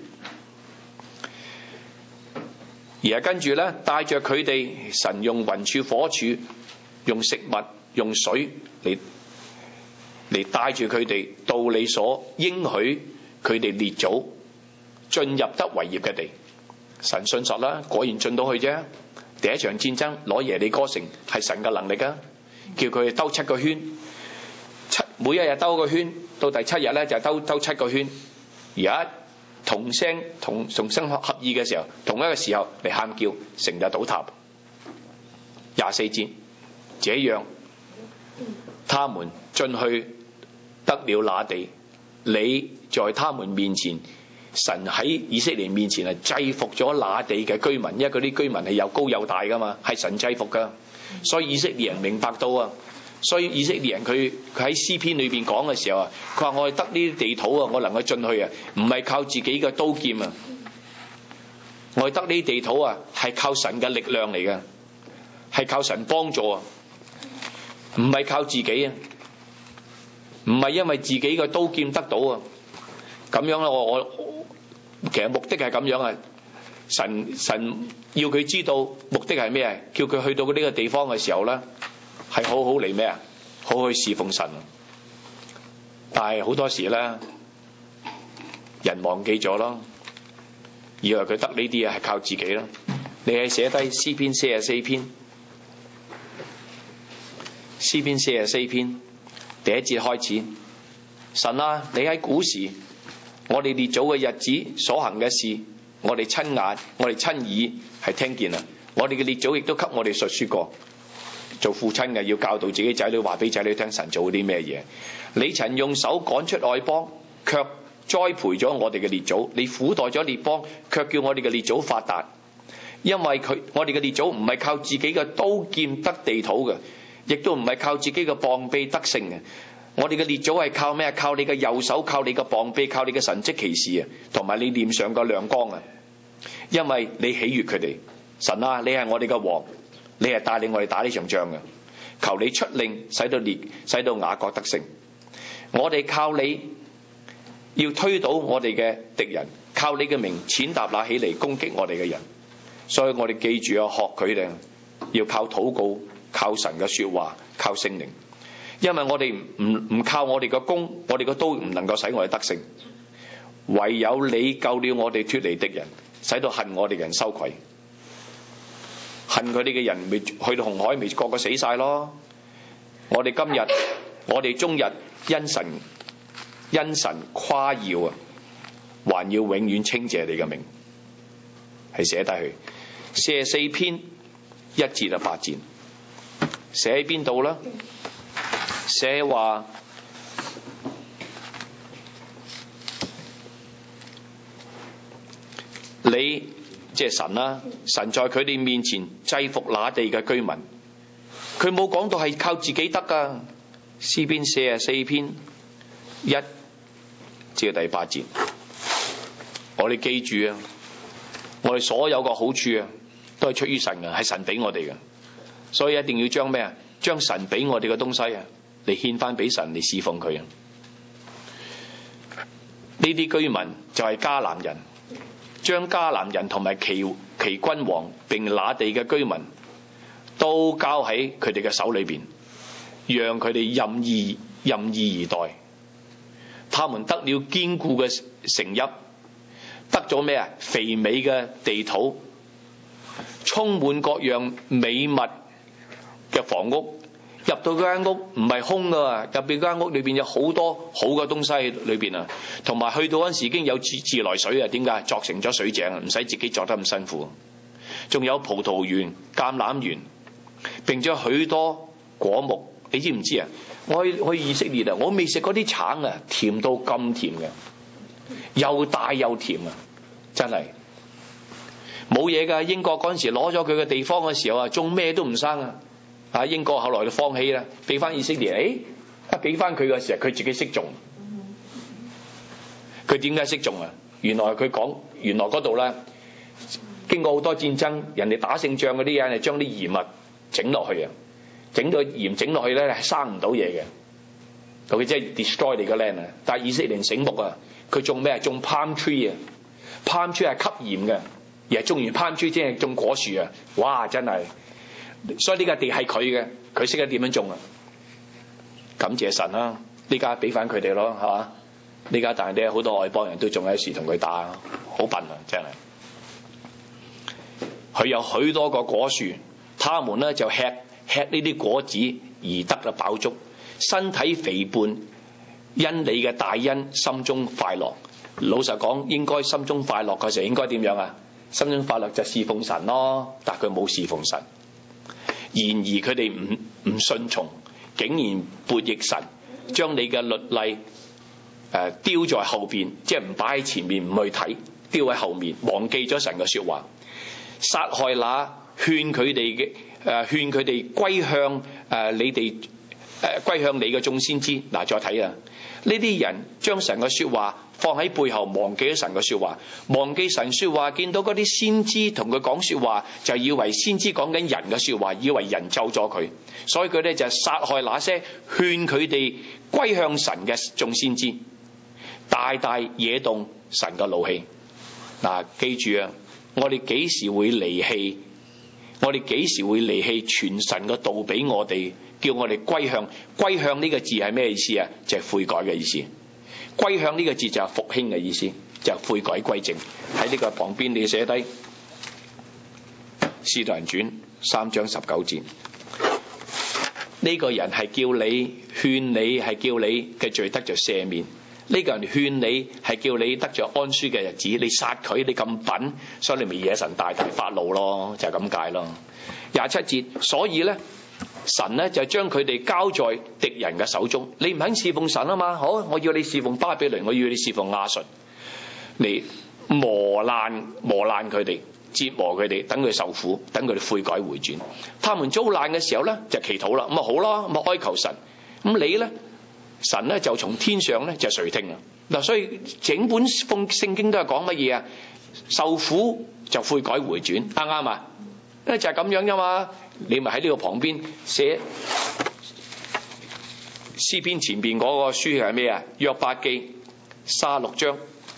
而係跟住咧，帶着佢哋，神用雲柱火柱，用食物用水嚟帶住佢哋到你所應許佢哋列祖進入得為業嘅地。神信實啦，果然進到去啫。 第一場戰爭攞耶利哥城係神嘅能力啊，叫佢兜7個圈，每一日兜個圈，到第7日咧就兜7個圈，而家同聲合意嘅時候，同一個時候嚟喊叫，城就倒塌。24節，這樣他們進去得了那地，你在他們面前，神喺以色列面前係制服咗那地嘅居民，因為嗰啲居民係又高又大噶嘛，係神制服噶，所以以色列人明白到啊，所以以色列人佢喺詩篇裏邊講嘅時候啊，佢話我係得呢啲地土啊，我能夠進去啊，唔係靠自己嘅刀劍啊，我係得呢啲地土啊，係靠神嘅力量嚟嘅，係靠神幫助啊，唔係靠自己啊，唔係因為自己嘅刀劍得到啊，咁樣啦，我其實目的係咁樣啊，神要佢知道目的係咩啊？叫佢去到呢個地方嘅時候咧，係好好嚟咩啊？好好去侍奉神。但係好多時咧，人忘記咗咯，以為佢得呢啲嘢係靠自己咯。你係寫低詩篇44篇，詩篇44篇第1節開始，神啊，你喺古時我哋列祖嘅日子所行嘅事，我哋親眼我哋親耳係聽見啦，我哋嘅列祖亦都給我哋述說過。做父親嘅要教導自己仔女，話俾仔女聽神做啲咩嘢。你曾用手趕出外邦，卻栽培咗我哋嘅列祖，你苦待咗列邦，卻叫我哋嘅列祖發達。因為我哋嘅列祖唔係靠自己嘅刀劍得地土嘅，亦都唔係靠自己嘅膀臂得勝嘅。我哋嘅列祖係靠咩？靠你嘅右手，靠你嘅膀臂，靠你嘅神蹟奇事啊，同埋你臉上嘅亮光啊。因為你喜悅佢哋，神啊，你係我哋嘅王，你係帶領我哋打呢場仗嘅。求你出令，使到雅各得勝。我哋靠你，要推倒我哋嘅敵人，靠你嘅名踐踏那起嚟攻擊我哋嘅人。所以我哋記住啊，學佢哋，要靠禱告，靠神嘅說話，靠聖靈。因為我哋唔靠我哋嘅弓，我哋嘅刀唔能夠使我哋得勝，唯有你救了我哋脫離敵人，使到恨我哋嘅人羞愧。恨佢哋嘅人未去到紅海，未個個死晒咯。我哋今日，我哋終日因神誇耀啊，還要永遠稱謝你嘅名，係寫低去。44篇1節到8節，寫喺邊度啦？寫話你即係神啦，神在佢哋面前制服那地嘅居民，佢冇講到係靠自己得噶。詩篇44篇1至到第8節，我哋記住啊，我哋所有嘅好處啊，都係出於神嘅，係神俾我哋嘅，所以一定要將咩啊？將神俾我哋嘅東西啊，嚟獻翻俾神，嚟侍奉佢啊！呢啲居民就係迦南人，將迦南人同埋其君王並那地嘅居民都交喺佢哋嘅手裏邊，讓佢哋任意而待。他們得了堅固嘅城邑，得咗咩啊？肥美嘅地土，充滿各樣美物嘅房屋。入到間屋唔係空噶，入邊間屋裏邊有好多好嘅東西喺裏邊啊，同埋去到嗰陣時已經有自來水啊。點解？鑿成咗水井，唔使自己鑿得咁辛苦。仲有葡萄園、橄欖園，並且許多果木。你知唔知啊？我去以色列啊，我未食嗰啲橙啊，甜到咁甜嘅，又大又甜啊，真係冇嘢噶。英國嗰陣時攞咗佢嘅地方嘅時候啊，種咩都唔生啊。啊！英國後來就放棄啦，俾翻以色列。俾翻佢嘅時候，佢自己識種。佢點解識種啊？原來嗰度咧，經過好多戰爭，人哋打勝仗嗰啲人係將啲鹽物整落去啊，整到鹽整落去咧係生唔到嘢嘅。佢即係 destroy 你個 land 啊！但係以色列人醒目啊，佢種咩啊？種 palm tree 啊 ，palm tree 係吸鹽嘅，而係種完 palm tree 即係種果樹啊！哇！真係〜所以呢個地係佢嘅，佢識得點樣種啊！感謝神啦，呢家俾翻佢哋咯，係嘛？呢家但係咧好多外邦人都仲有時同佢打，好笨啊！真係。 佢有許多個果樹，他們咧就吃呢啲果子而得咗飽足，身體肥胖，因你嘅大恩心中快樂。老實講，應該心中快樂嘅時候應該點樣啊？心中快樂就侍奉神咯，但佢冇侍奉神。然而佢哋唔順從，竟然悖逆神，將你嘅律例丟在後邊，即係唔擺喺前面，唔去睇，丟喺後面，忘記咗神嘅說話，殺害那勸佢哋歸向你哋歸向你嘅眾先知。嗱，再睇啊！呢啲人將神嘅說話放喺背後，忘記咗神嘅說話，忘記神說話，見到嗰啲先知同佢講說話，就以為先知講緊人嘅說話，以為人咒咗佢，所以佢哋就殺害那些勸佢哋歸向神嘅眾先知，大大惹動神嘅怒氣。嗱，記住啊，我哋幾時會離棄？我哋幾時會離棄傳神嘅道俾我哋，叫我哋歸向？歸向呢個字係咩意思啊？就係悔改嘅意思。歸向呢個字就係復興嘅意思，就係悔改歸正。喺呢個旁邊你寫低《使徒行傳》3章19節。呢個人係叫你勸你，係叫你嘅罪得着赦免。呢個人勸你係叫你得着安舒嘅日子，你殺佢，你咁笨，所以你咪惹神大大發怒咯，就係咁解咯。27節，所以咧神咧就將佢哋交在敵人嘅手中。你唔肯侍奉神啊嘛，好，我要你侍奉巴比倫，我要你侍奉亞述，嚟磨難佢哋，折磨佢哋，等佢受苦，等佢哋悔改回轉。他們遭難嘅時候咧就祈禱啦，咁啊好啦，咁啊哀求神。咁你咧？神咧就從天上咧就垂聽啦。嗱，所以整本聖經都係講乜嘢啊？受苦就悔改回轉，啱唔啱啊？因為就係咁樣啫嘛。你咪喺呢個旁邊寫詩篇前邊嗰個書係咩啊？約伯記36章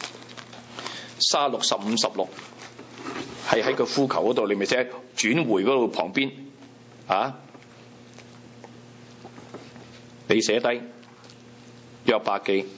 36、15、16，係喺個呼求嗰度，你咪寫轉回嗰度旁邊啊？你寫低。約伯記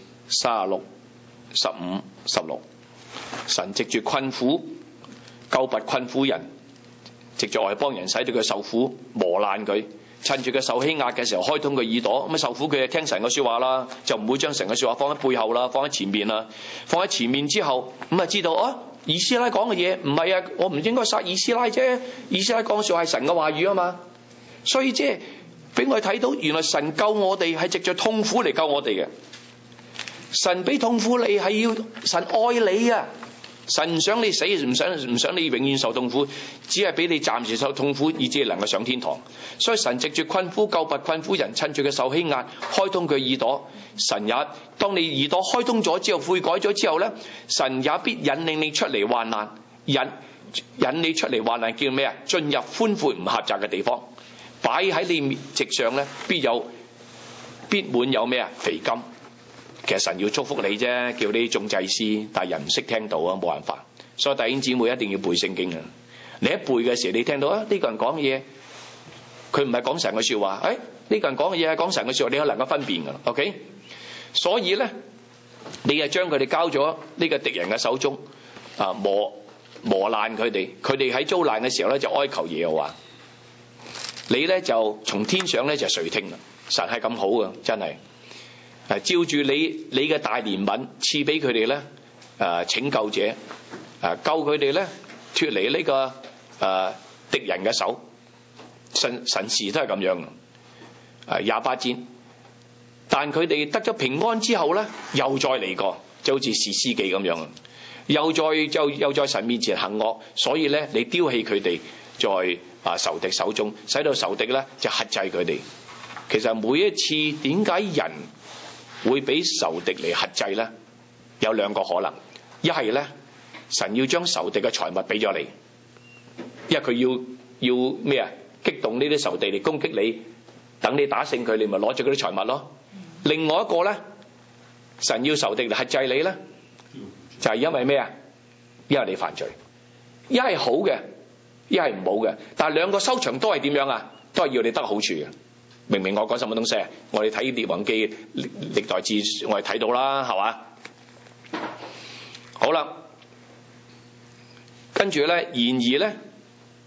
36、15、16，神藉住困苦救拔困苦人，藉住外邦人使到佢受苦磨難佢，趁住佢受欺壓嘅時候開通佢耳朵，咁啊受苦佢就聽神嘅說話啦，就唔會將神嘅說話放喺背後啦，放喺前面啦，放喺前面之後咁啊知道啊，以斯拉講嘅嘢唔係啊，我唔應該殺以斯拉啫，以斯拉講嘅說話係神嘅話語啊嘛，所以即係俾我哋睇到，原來神救我哋係藉着痛苦嚟救我哋嘅。神俾痛苦你係要神愛你啊！神唔想你死，唔想你永遠受痛苦，只係俾你暫時受痛苦，以至能夠上天堂。所以神藉住困苦救拔困苦人，趁住佢受欺壓，開通佢耳朵。神也當你耳朵開通咗之後，悔改咗之後咧，神也必引領你出嚟患難，引你出嚟患難叫咩啊？進入寬闊唔狹窄嘅地方，擺喺你面席上咧，必滿有咩啊？肥甘。其實神要祝福你啫，叫你眾祭司，但係人唔識聽到啊，冇辦法。所以弟兄姊妹一定要背聖經啊！你一背嘅時候，你聽到啊呢個人講嘅嘢，佢唔係講神嘅說話，呢個人講嘅嘢係講神嘅說話，你可能夠分辨噶啦。OK， 所以咧，你係將佢哋交咗呢個敵人嘅手中啊，磨難佢哋，佢哋喺遭難嘅時候咧就哀求耶和華，你咧就從天上咧就垂聽啦。神係咁好噶，真係。照住你嘅大憐憫賜俾佢哋咧，拯救者，救佢哋咧脫離呢個敵人嘅手，神時都係咁樣。28節，但佢哋得咗平安之後咧，又再嚟過，就好似士師記咁樣，又在神面前行惡，所以咧你丟棄佢哋在仇敵手中，使到仇敵咧就克制佢哋。其實每一次點解人會俾仇敵嚟克制呢？有兩個可能，一係呢，神要將仇敵嘅財物俾咗你，因為佢要咩啊？激動呢啲仇敵嚟攻擊你，等你打勝佢，你咪攞咗嗰啲財物咯。另外一個呢，神要仇敵嚟克制你呢，就係因為咩啊？因為你犯罪，一係好嘅，一係唔好嘅，但係兩個收場都係點樣啊？都係要你得好處嘅。明明我講什麼東西啊？我哋睇列王記歷代志，我哋睇到啦，係嘛？好啦，跟住咧，然而咧，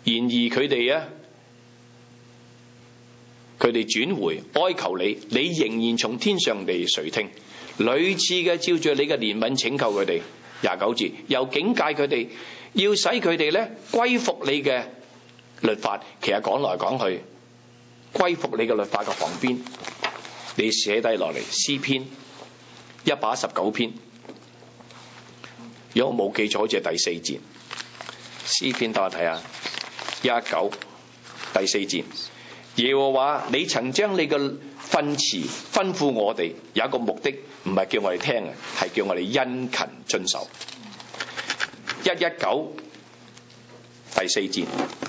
然而佢哋啊，佢哋轉回哀求你，你仍然從天上地垂聽，屢次嘅照住你嘅憐憫請求佢哋。29節又警戒佢哋，要使佢哋咧歸服你嘅律法。其實講來講去，歸服你嘅律法嘅旁邊，你寫低落嚟詩篇119篇，如果我冇記錯，好似係第4節。詩篇等我睇下，119第4節，耶和華你曾將你嘅訓詞吩咐我哋，有一個目的，唔係叫我哋聽嘅，係叫我哋殷勤遵守。119第4節，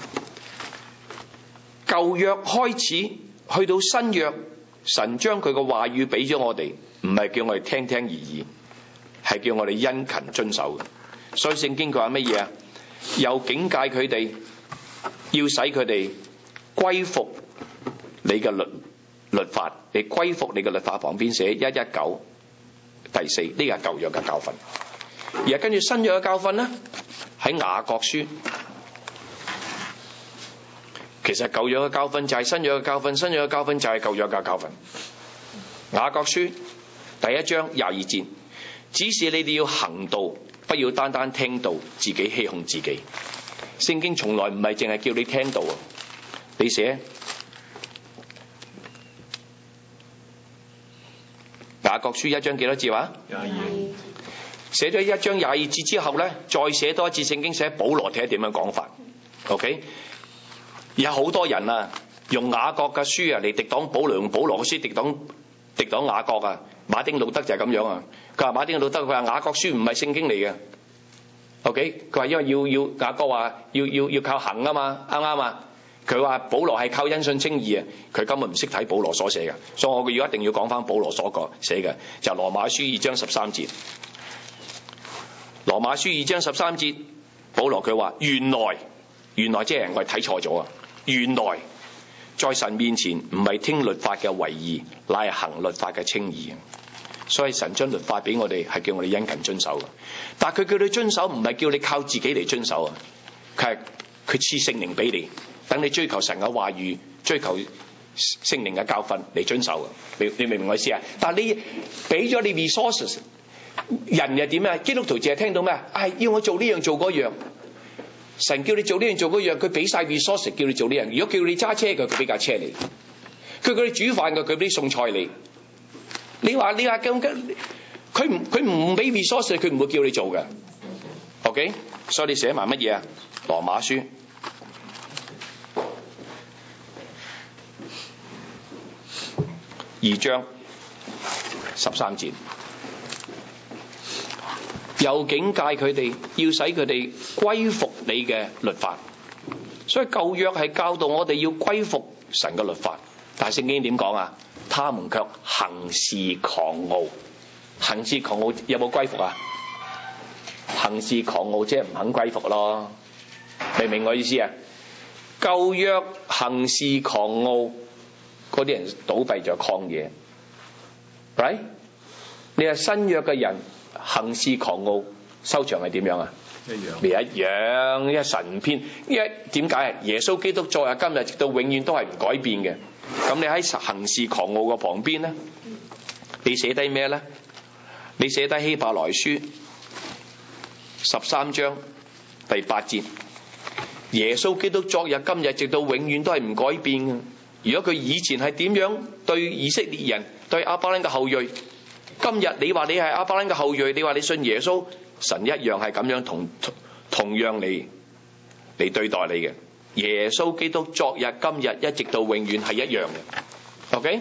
舊約開始去到新約，神將佢嘅話語俾咗我哋，唔係叫我哋聽聽而已，係叫我哋殷勤遵守嘅。所以聖經佢話乜嘢啊？又警戒佢哋，要使佢哋歸服你嘅律法。你歸服你嘅律法旁邊寫119第4，呢個係舊約嘅教訓。而跟住新約嘅教訓呢，喺雅各書。其實舊約嘅教訓就係新約嘅教訓，新約嘅教訓就係舊約嘅教訓。雅各書第1章22節，只是你哋要行道，不要單單聽道，自己欺哄自己。聖經從來唔係淨係叫你聽道啊！你寫雅各書1章幾多節話？22。寫咗1章22節之後呢，再寫多一次聖經，寫保羅睇下點樣講法。OK， 有好多人啊，用雅各嘅書啊嚟敵擋保羅，用保羅嘅書敵擋雅各啊。馬丁路德就係咁樣啊。佢話馬丁路德佢話雅各書唔係聖經嚟嘅。OK， 佢話因為要雅各話要靠行啊嘛，啱唔啱啊？佢話保羅係靠因信稱義啊，佢根本唔識睇保羅所寫嘅，所以我要一定要講翻保羅所寫嘅，就係羅馬書2章13節。羅馬書2章13節，保羅佢話原來即係我哋睇錯咗啊！原來在神面前唔係聽律法嘅為義，乃係行律法嘅稱義。所以神將律法俾我哋，係叫我哋殷勤遵守嘅。但係佢叫你遵守，唔係叫你靠自己嚟遵守啊！佢賜聖靈俾你，等你追求神嘅話語，追求聖靈嘅教訓嚟遵守啊！你明唔明我意思啊？但係你俾咗你 resources， 人又點啊？基督徒淨係聽到咩啊？要我做呢樣做嗰樣。神叫你做呢樣做嗰樣，佢俾晒 resources 叫你做呢樣。如果叫你揸車嘅，佢俾架車你；佢叫你煮飯嘅，佢俾啲餸菜你。你話咁，佢唔俾 resources， 佢唔會叫你做嘅。OK， 所以你寫埋乜嘢啊？羅馬書2章13節，又警戒佢哋，要使佢哋歸服你嘅律法。所以舊約係教導我哋要歸服神嘅律法，但係聖經點講啊？他們卻行事狂傲。行事狂傲有冇歸服啊？行事狂傲即係唔肯歸服咯。明唔明我意思啊？舊約行事狂傲嗰啲人倒閉咗曠野 right？ 你係新約嘅人行事狂傲，收場係點樣啊？一樣，一神篇，點解啊？耶穌基督昨日今日直到永遠都係唔改變嘅。咁你喺行事狂傲嘅旁邊咧，你寫低咩咧？你寫低希伯來書13章第8節，耶穌基督昨日今日直到永遠都係唔改變嘅。如果佢以前係點樣對以色列人，對亞伯蘭嘅後裔，今日你話你係亞伯蘭嘅後裔，你話你信耶穌，神一樣係咁樣同樣嚟對待你嘅。耶穌基督昨日今日一直到永遠係一樣嘅。 OK，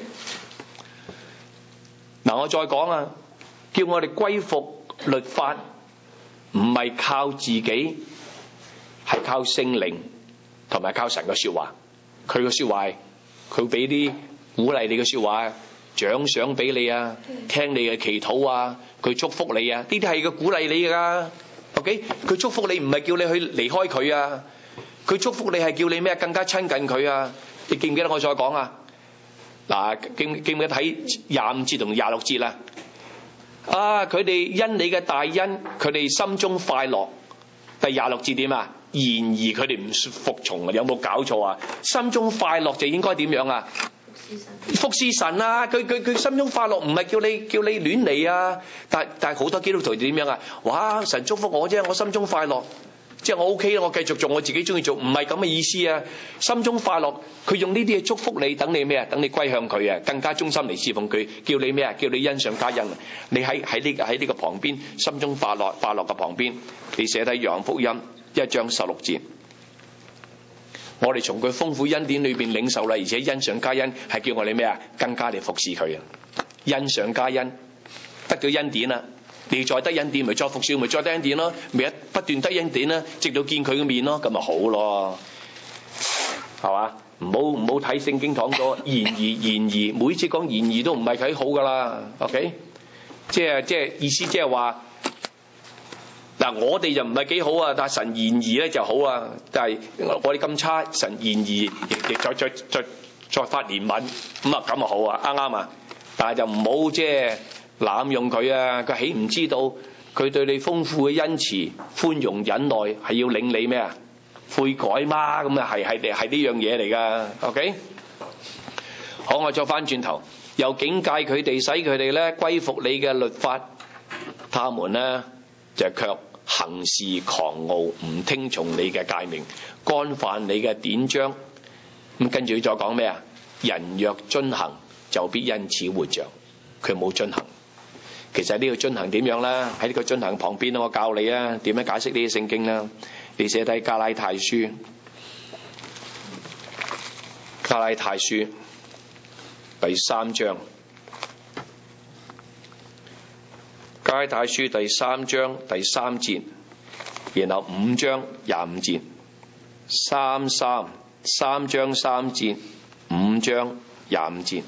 嗱我再講啊，叫我哋歸服律法，唔係靠自己，係靠聖靈同埋靠神嘅說話。佢嘅說話，佢俾啲鼓勵你嘅說話，獎賞俾你啊，聽你嘅祈禱啊，佢祝福你啊，呢啲係佢鼓勵你噶。OK， 佢祝福你唔係叫你去離開佢啊，佢祝福你係叫你咩？更加親近佢啊！你記唔記得我再講啊？嗱，記唔記得睇25節同26節啦？啊，佢哋因你嘅大恩，佢哋心中快樂。第26節點啊？ 而佢哋唔服從啊！有冇搞錯啊？心中快樂就應該點樣啊？服侍神啊！佢心中快樂唔係叫你亂嚟啊！但係好多基督徒點樣啊？哇！神祝福我啫，我心中快樂，即係我 OK 啦，我繼續做我自己中意做，唔係咁嘅意思啊！心中快樂，佢用呢啲嘢祝福你，等你咩啊？等你歸向佢啊，更加忠心嚟侍奉佢，叫你咩啊？叫你恩上加恩。你喺呢個旁邊，心中快樂嘅旁邊，你寫低約翰福音1章16節。我哋從佢豐富恩典裏邊領受啦，而且恩上加恩，係叫我哋咩啊？更加嚟服侍佢啊！恩上加恩，得到恩典啦，你再得恩典，咪再服侍，咪再得恩典咯，咪不斷得恩典啦，直到見佢嘅面咯，咁咪好咯，係嘛？唔好睇聖經講咗然而，每次講然而都唔係睇好噶啦 ，OK？ 即係意思即係話。嗱，我哋就唔係幾好啊，但係神然而咧就好啊。但係我哋咁差，神然而亦再發憐憫，咁啊好啊，啱啱啊？但係就唔好即係濫用佢啊！佢豈唔知道佢對你豐富嘅恩慈、寬容、忍耐係要領你咩啊？悔改嘛，咁啊係呢樣嘢嚟噶。OK， 好，我再翻轉頭，又警戒佢哋，使佢哋咧歸服你嘅律法，他們咧就卻行事狂傲，唔聽從你嘅誡命，干犯你嘅典章。咁跟住再講咩啊？人若遵行，就必因此活着。佢冇遵行。其實呢個遵行點樣啦？喺呢個遵行旁邊我教你啊，點樣解釋呢啲聖經啦？你寫低加拉太書第3章。加拉太書第3章第3節，然後5章25節，3章3節，5章25節。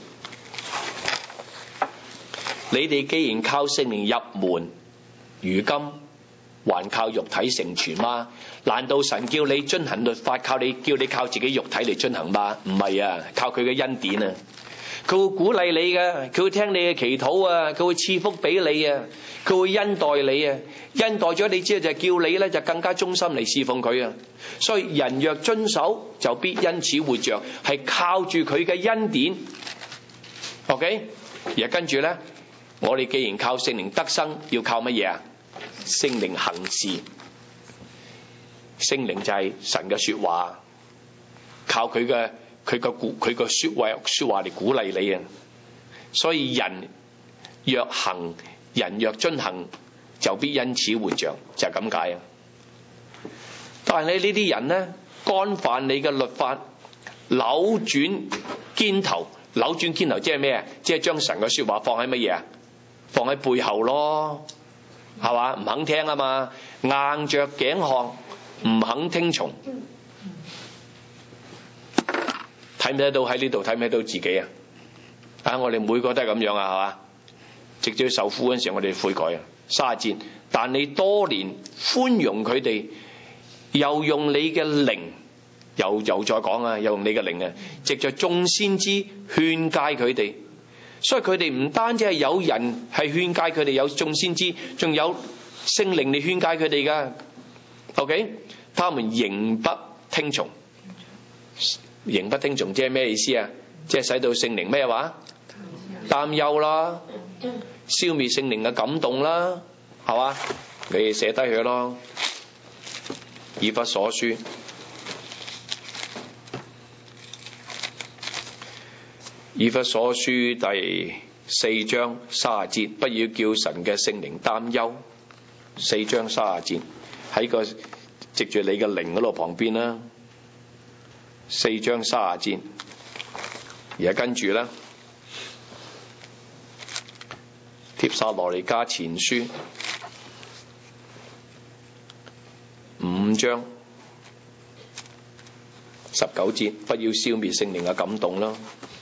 你哋既然靠聖靈入門，如今還靠肉體成全嗎？難道神叫你遵行律法，叫你靠自己肉體嚟遵行嗎？唔係啊，靠佢嘅恩典啊！佢會鼓勵你嘅，佢會聽你嘅祈禱啊，佢會賜福俾你啊，佢會恩待你啊，恩待咗你之後就叫你咧就更加忠心嚟侍奉佢啊。所以人若遵守，就必因此活着，係靠住佢嘅恩典。OK， 而跟住咧，我哋既然靠聖靈得生，要靠乜嘢啊？聖靈行事。聖靈就係神嘅說話，靠佢嘅說話嚟鼓勵你啊！所以人若遵行，就必因此活着，就係咁解啊！但係你呢啲人呢，干犯你嘅律法，扭轉肩頭即係咩啊？即係將神嘅說話放喺乜嘢啊？放喺背後咯，係嘛？唔肯聽啊嘛，硬着頸項，唔肯聽從。睇唔睇到喺呢度？睇唔睇到自己啊？我哋每個都係咁樣啊，係嘛？直至受苦嗰陣時候，我哋悔改啊。30節，但你多年寬容佢哋，又用你嘅靈，又再講啊，又用你嘅靈啊，藉着眾先知勸誡佢哋。所以佢哋唔單止係有人係勸誡佢哋，有眾先知，仲有聖靈嚟勸誡佢哋噶。OK， 他們仍不聽從。仍不聽從即係咩意思啊？即係使到聖靈咩話？擔憂啦，消滅聖靈嘅感動啦，係嘛？你哋寫低佢咯。以弗所書第4章30節，不要叫神嘅聖靈擔憂。4章30節喺個藉住你嘅靈嗰度旁邊啦。4章30節，而家跟住啦，帖撒羅尼迦前書5章19節，不要消滅聖靈嘅感動啦。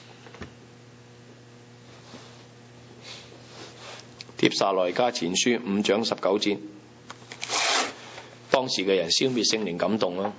帖撒羅尼迦前書5章19節，當時嘅人消滅聖靈感動啦。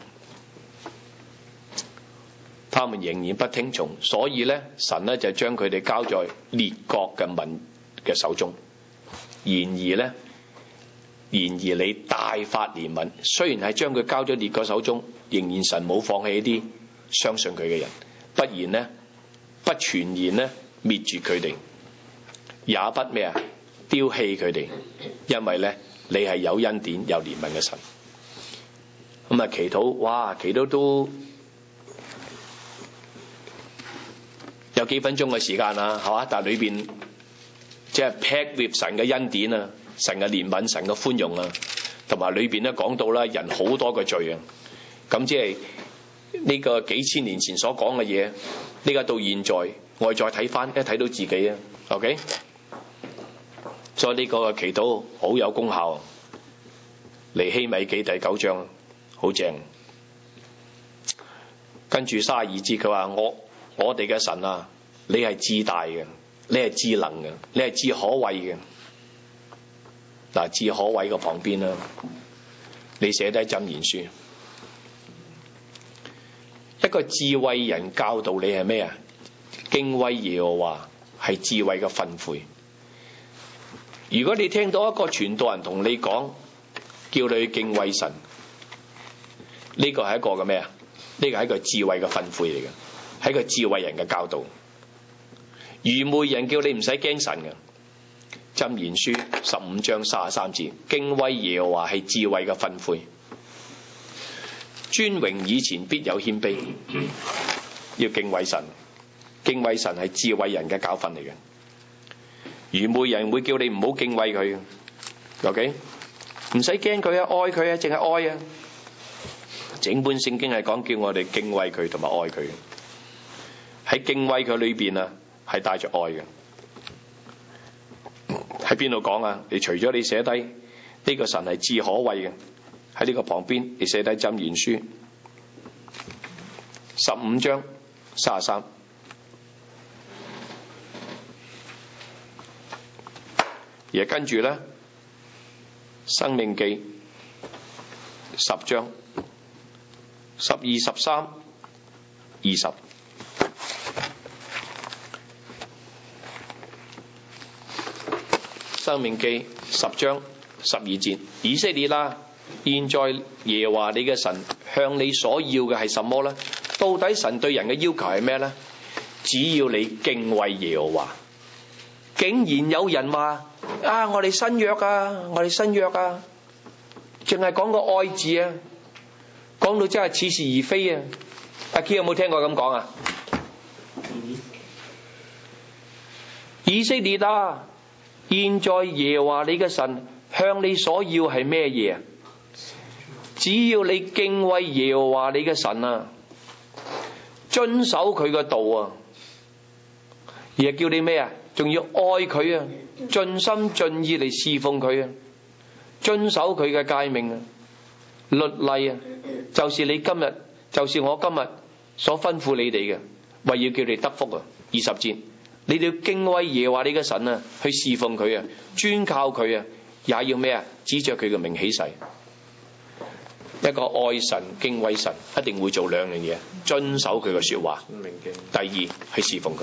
他們仍然不聽從，所以咧，神咧就將佢哋交在列國嘅民嘅手中。然而咧， 然而你大發憐憫，雖然係將佢交咗列國手中，仍然神冇放棄啲相信佢嘅人，不然呢，不全然呢滅絕佢哋，也不咩啊丟棄佢哋，因為呢，你係有恩典有憐憫嘅神。咁啊祈禱，哇祈禱都有幾分鐘嘅時間啦，係嘛？但係裏邊即係 pack with 神嘅恩典啊，神嘅憐憫，神嘅寬容啊，同埋裏邊咧講到啦人好多嘅罪啊，咁即係呢個幾千年前所講嘅嘢，呢個到現在我哋再睇翻，一睇到自己啊 ，OK， 所以呢個祈禱好有功效。尼希米記第9章好正，跟住32節佢話我哋嘅神啊，你係至大嘅，你係至能嘅，你係至可畏嘅。嗱，至可畏嘅旁邊啦，你寫低箴言書，一個智慧人教導你係咩啊？敬畏耶和華係智慧嘅訓誨。如果你聽到一個傳道人同你講，叫你去敬畏神，呢個係一個嘅咩啊？呢個係一個智慧嘅訓誨嚟嘅，係一個智慧人嘅教導。愚昧人叫你唔使驚神嘅。箴言書15章33節，敬畏耶和華係智慧嘅訓誨。尊榮以前必有謙卑，要敬畏神。敬畏神係智慧人嘅教訓嚟嘅。愚昧人會叫你唔好敬畏佢 ，OK？ 唔使驚佢啊，愛佢啊，淨係愛啊。整本聖經係講叫我哋敬畏佢同埋愛佢。喺敬畏佢裏邊啊，係帶着愛嘅。喺邊度講啊？你除咗你寫低呢個神係至可畏嘅，喺呢個旁邊你寫低箴言書15章33，而跟住咧申命記10章12、13、20。申命記10章12節，以色列啦，現在耶和華你嘅神向你所要嘅係什麼呢？到底神對人嘅要求係咩呢？只要你敬畏耶和華。竟然有人話啊，我哋新約啊，我哋新約啊，淨係講個愛字啊，講到真係似是而非啊。阿 K 有冇聽過咁講啊？以色列啊，現在耶和華你嘅神向你所要係咩嘢啊？只要你敬畏耶和華你嘅神啊，遵守佢嘅道啊，而係叫你咩啊？仲要愛佢啊，盡心盡意嚟侍奉佢啊，遵守佢嘅誡命啊、律例啊，就是你今日，就是我今日所吩咐你哋嘅，為要叫你得福啊。20節。你哋要敬畏耶和華你嘅神啊，去侍奉佢啊，專靠佢啊，也要咩啊？指着佢嘅名起誓。一個愛神敬畏神，一定會做兩樣嘢：遵守佢嘅說話。第二，去侍奉佢。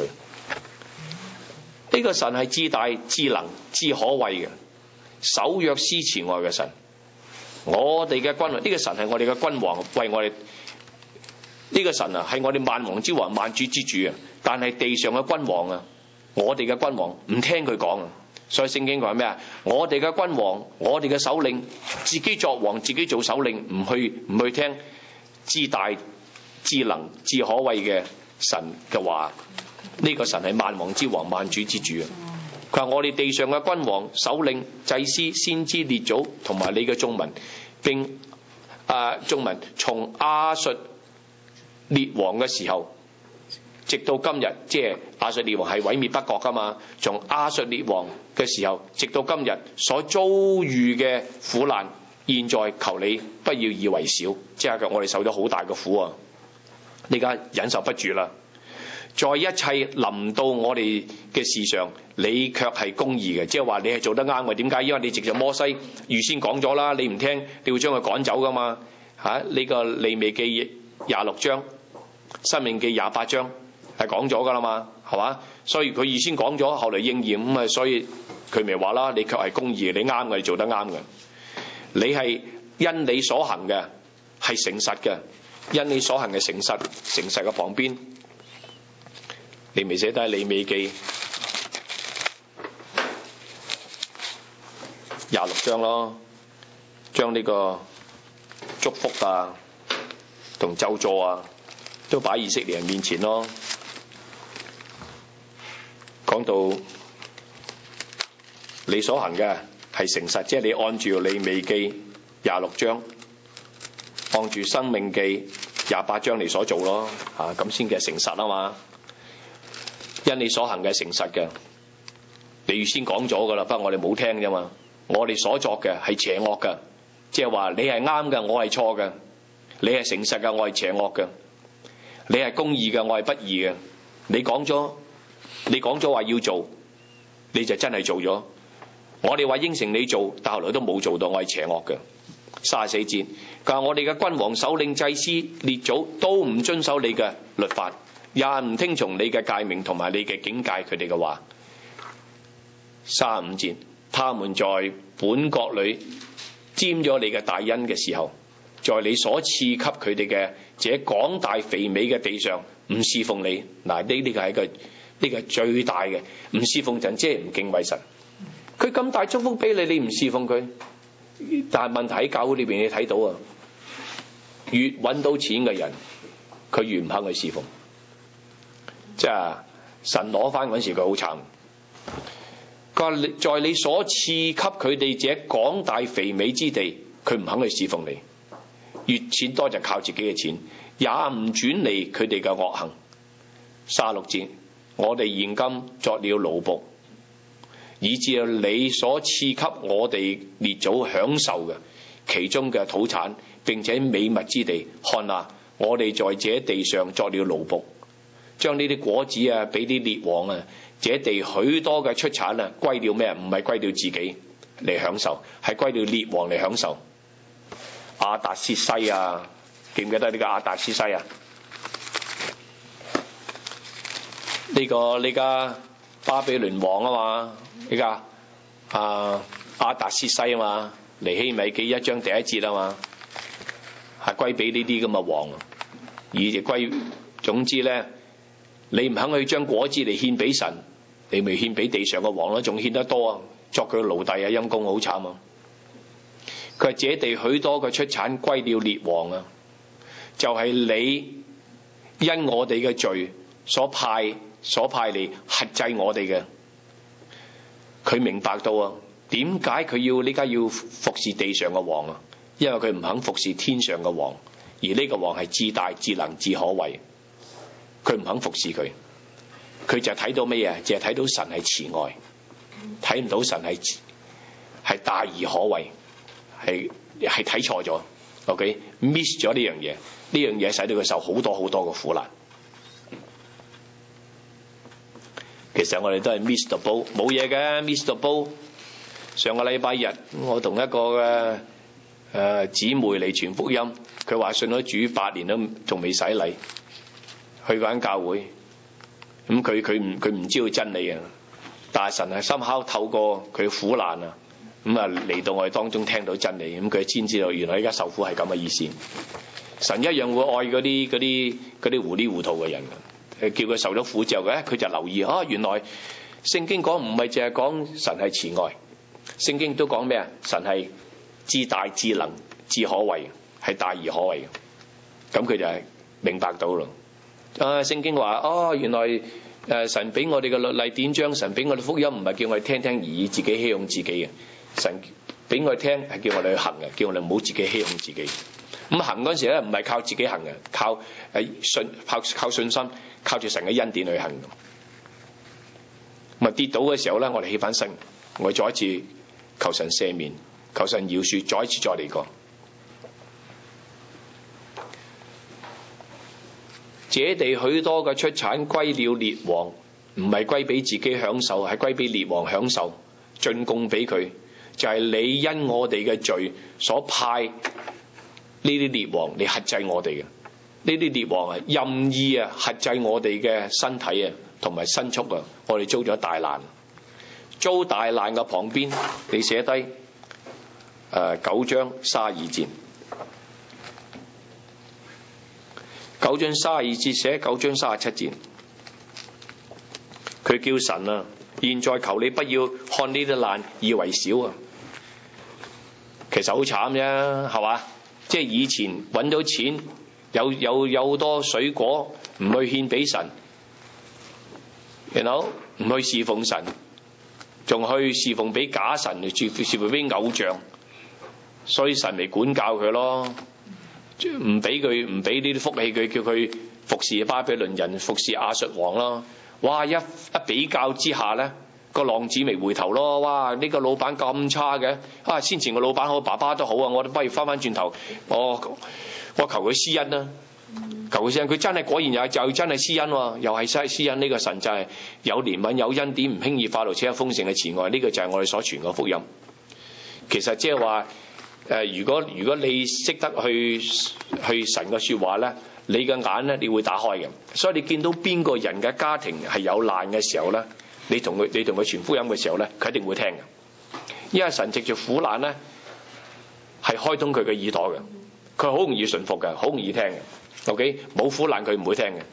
呢個神係至大、至能、至可畏嘅，守約施慈愛嘅神。我哋嘅君王，呢個神係我哋嘅君王，為我哋。呢個神啊，係我哋萬王之王、萬主之主啊！但係地上嘅君王啊，我哋嘅君王唔聽佢講啊！所以聖經講咩啊？我哋嘅君王，我哋嘅首領，自己作王，自己做首領，唔去聽至大、至能、至可畏嘅神嘅話。呢個神係萬王之王、萬主之主啊！佢話我哋地上嘅君王、首領、祭司、先知、列祖，同埋你嘅眾民，並眾民從亞述列王嘅時候，直到今日，即係亞述列王係毀滅北國噶嘛？從亞述列王嘅時候，直到今日所遭遇嘅苦難，現在求你不要以為少，即係我哋受咗好大嘅苦啊！你而家忍受不住啦，在一切臨到我哋嘅事上，你卻係公義嘅，即係話你係做得啱嘅。點解？因為你藉着摩西預先講咗啦，你唔聽，你會將佢趕走噶嘛？呢個利未記26章。申命記28章係講咗噶啦嘛，係嘛？所以佢預先講咗，後嚟應驗咁啊，所以佢咪話啦，你卻係公義，你啱嘅，你做得啱嘅。 你係因你所行嘅係誠實嘅，因你所行嘅誠實嘅旁邊，你咪寫低利未記26章咯，將呢個祝福啊同咒詛啊都擺以色列人面前咯。講到你所行嘅係誠實，即係你按住利未記26章，按住申命記28章你所做咯，咁先嘅誠實啊嘛。因你所行嘅誠實嘅，你預先講咗噶啦，不過我哋冇聽啫嘛。我哋所作嘅係邪惡嘅，即係話你係啱嘅，我係錯嘅；你係誠實嘅，我係邪惡嘅；你係公義嘅，我係不義嘅。你講咗話要做，你就真係做咗。我哋話應承你做，但後來都冇做到，我係邪惡嘅。34節，佢話我哋嘅君王、首領、祭司、列祖都唔遵守你嘅律法，也唔聽從你嘅誡命同埋你嘅警戒佢哋嘅話。35節，他們在本國裏沾咗你嘅大恩嘅時候，在你所賜給佢哋嘅這廣大肥美嘅地上唔侍奉你。嗱，呢個係呢個係最大嘅，唔侍奉神即係唔敬畏神。佢咁大祝福俾你，你唔侍奉佢，但係問題喺教會裏邊你睇到啊，越揾到錢嘅人，佢越唔肯去侍奉。即係神攞翻嗰時，佢好慘。佢話在你所賜給佢哋這廣大肥美之地，佢唔肯去侍奉你。越錢多就靠自己嘅錢，也唔轉離佢哋嘅惡行。36節，我哋現今作了奴僕，以致你所賜給我哋列祖享受嘅其中嘅土產，並且美物之地。看啊，我哋在這地上作了奴僕，將呢啲果子啊俾啲列王啊，這地許多嘅出產啊歸了咩？唔係歸了自己嚟享受，係歸了列王嚟享受。亞達薛西啊，記唔記得呢個亞達薛西啊？呢個巴比倫王啊嘛，呢個亞達薛西啊嘛，尼希米記1章第1節啊嘛，係歸俾呢啲咁嘅王，而歸總之咧，你唔肯去將果子嚟獻俾神，你咪獻俾地上嘅王咯，仲獻得多啊，作佢奴隸啊，陰公好慘啊！佢話這地許多嘅出產歸了列王啊，就係你因我哋嘅罪所派嚟轄制我哋嘅。佢明白到啊，點解佢要呢家要服侍地上嘅王啊？因為佢唔肯服侍天上嘅王，而呢個王係至大、至能、至可畏，佢唔肯服侍佢，佢就睇到咩嘢？淨係睇到神係慈愛，睇唔到神係大而可畏。係睇錯咗 ，OK，miss 咗呢樣嘢，呢樣嘢使到佢受好多好多嘅苦難。其實我哋都係 miss the boat， 冇嘢嘅 miss the boat。上個禮拜日我同一個嘅姊妹嚟傳福音，佢話信咗主8年都仲未洗禮，去嗰間教會，咁佢唔知道真理啊，但係神係深刻透過佢苦難啊。咁啊嚟到我哋當中聽到真理，咁佢先知道原來而家受苦係咁嘅意思。神一樣會愛嗰啲糊裡糊塗嘅人，叫佢受咗苦之後嘅，佢就留意原來聖經講唔係淨係講神係慈愛，聖經都講咩啊？神係至大、至能、至可畏，係大而可畏嘅。咁佢就係明白到咯。聖經話原來神俾我哋嘅律例典章，神俾我哋福音唔係叫我哋聽聽而已，自己欺哄自己嘅。神俾我哋聽係叫我哋去行嘅，叫我哋唔好自己欺哄自己。咁行嗰陣時咧，唔係靠自己行嘅，靠信心，靠住神嘅恩典去行。咁跌倒嘅時候咧，我哋起翻身，我哋再一次求神赦免，求神饒恕，再一次再嚟過。這地許多嘅出產歸了列王，唔係歸俾自己享受，係歸俾列王享受，進貢俾佢。就係你因我哋嘅罪所派呢啲列王嚟轄制我哋嘅，呢啲列王任意轄制我哋嘅身體同埋牲畜啊！我哋遭咗大難，遭大難嘅旁邊你寫低 9章32節，9章32節寫9章37節，佢叫神啊，現在求你不要看呢啲難以為小啊！其實好慘啫，係嘛？即係以前揾到錢，有好多水果唔去獻俾神，然後唔去侍奉神，仲去侍奉俾假神，侍奉俾偶像，所以神咪管教佢咯，唔俾呢啲福氣佢，叫佢服侍巴比倫人，服侍亞述王咯。哇！一比較之下咧，個浪子咪回頭咯。哇！呢個老闆咁差嘅，先前個老闆好，爸爸都好啊，我都不如翻轉頭，我求佢施恩啦，求佢施恩。佢真係果然又真係施恩喎，又係施恩。呢個神就係有憐憫有恩典，唔輕易發怒，且有豐盛嘅慈愛。呢個就係我哋所傳嘅福音。其實即係話如果你識得去神嘅説話咧，你嘅眼咧，你會打開嘅。所以你見到邊個人嘅家庭係有難嘅時候咧，你同佢傳福音嘅時候咧，佢一定會聽嘅。因為神藉住苦難咧，係開通佢嘅耳朵嘅，佢好容易順服嘅，好容易聽嘅。OK， 冇苦難佢唔會聽嘅。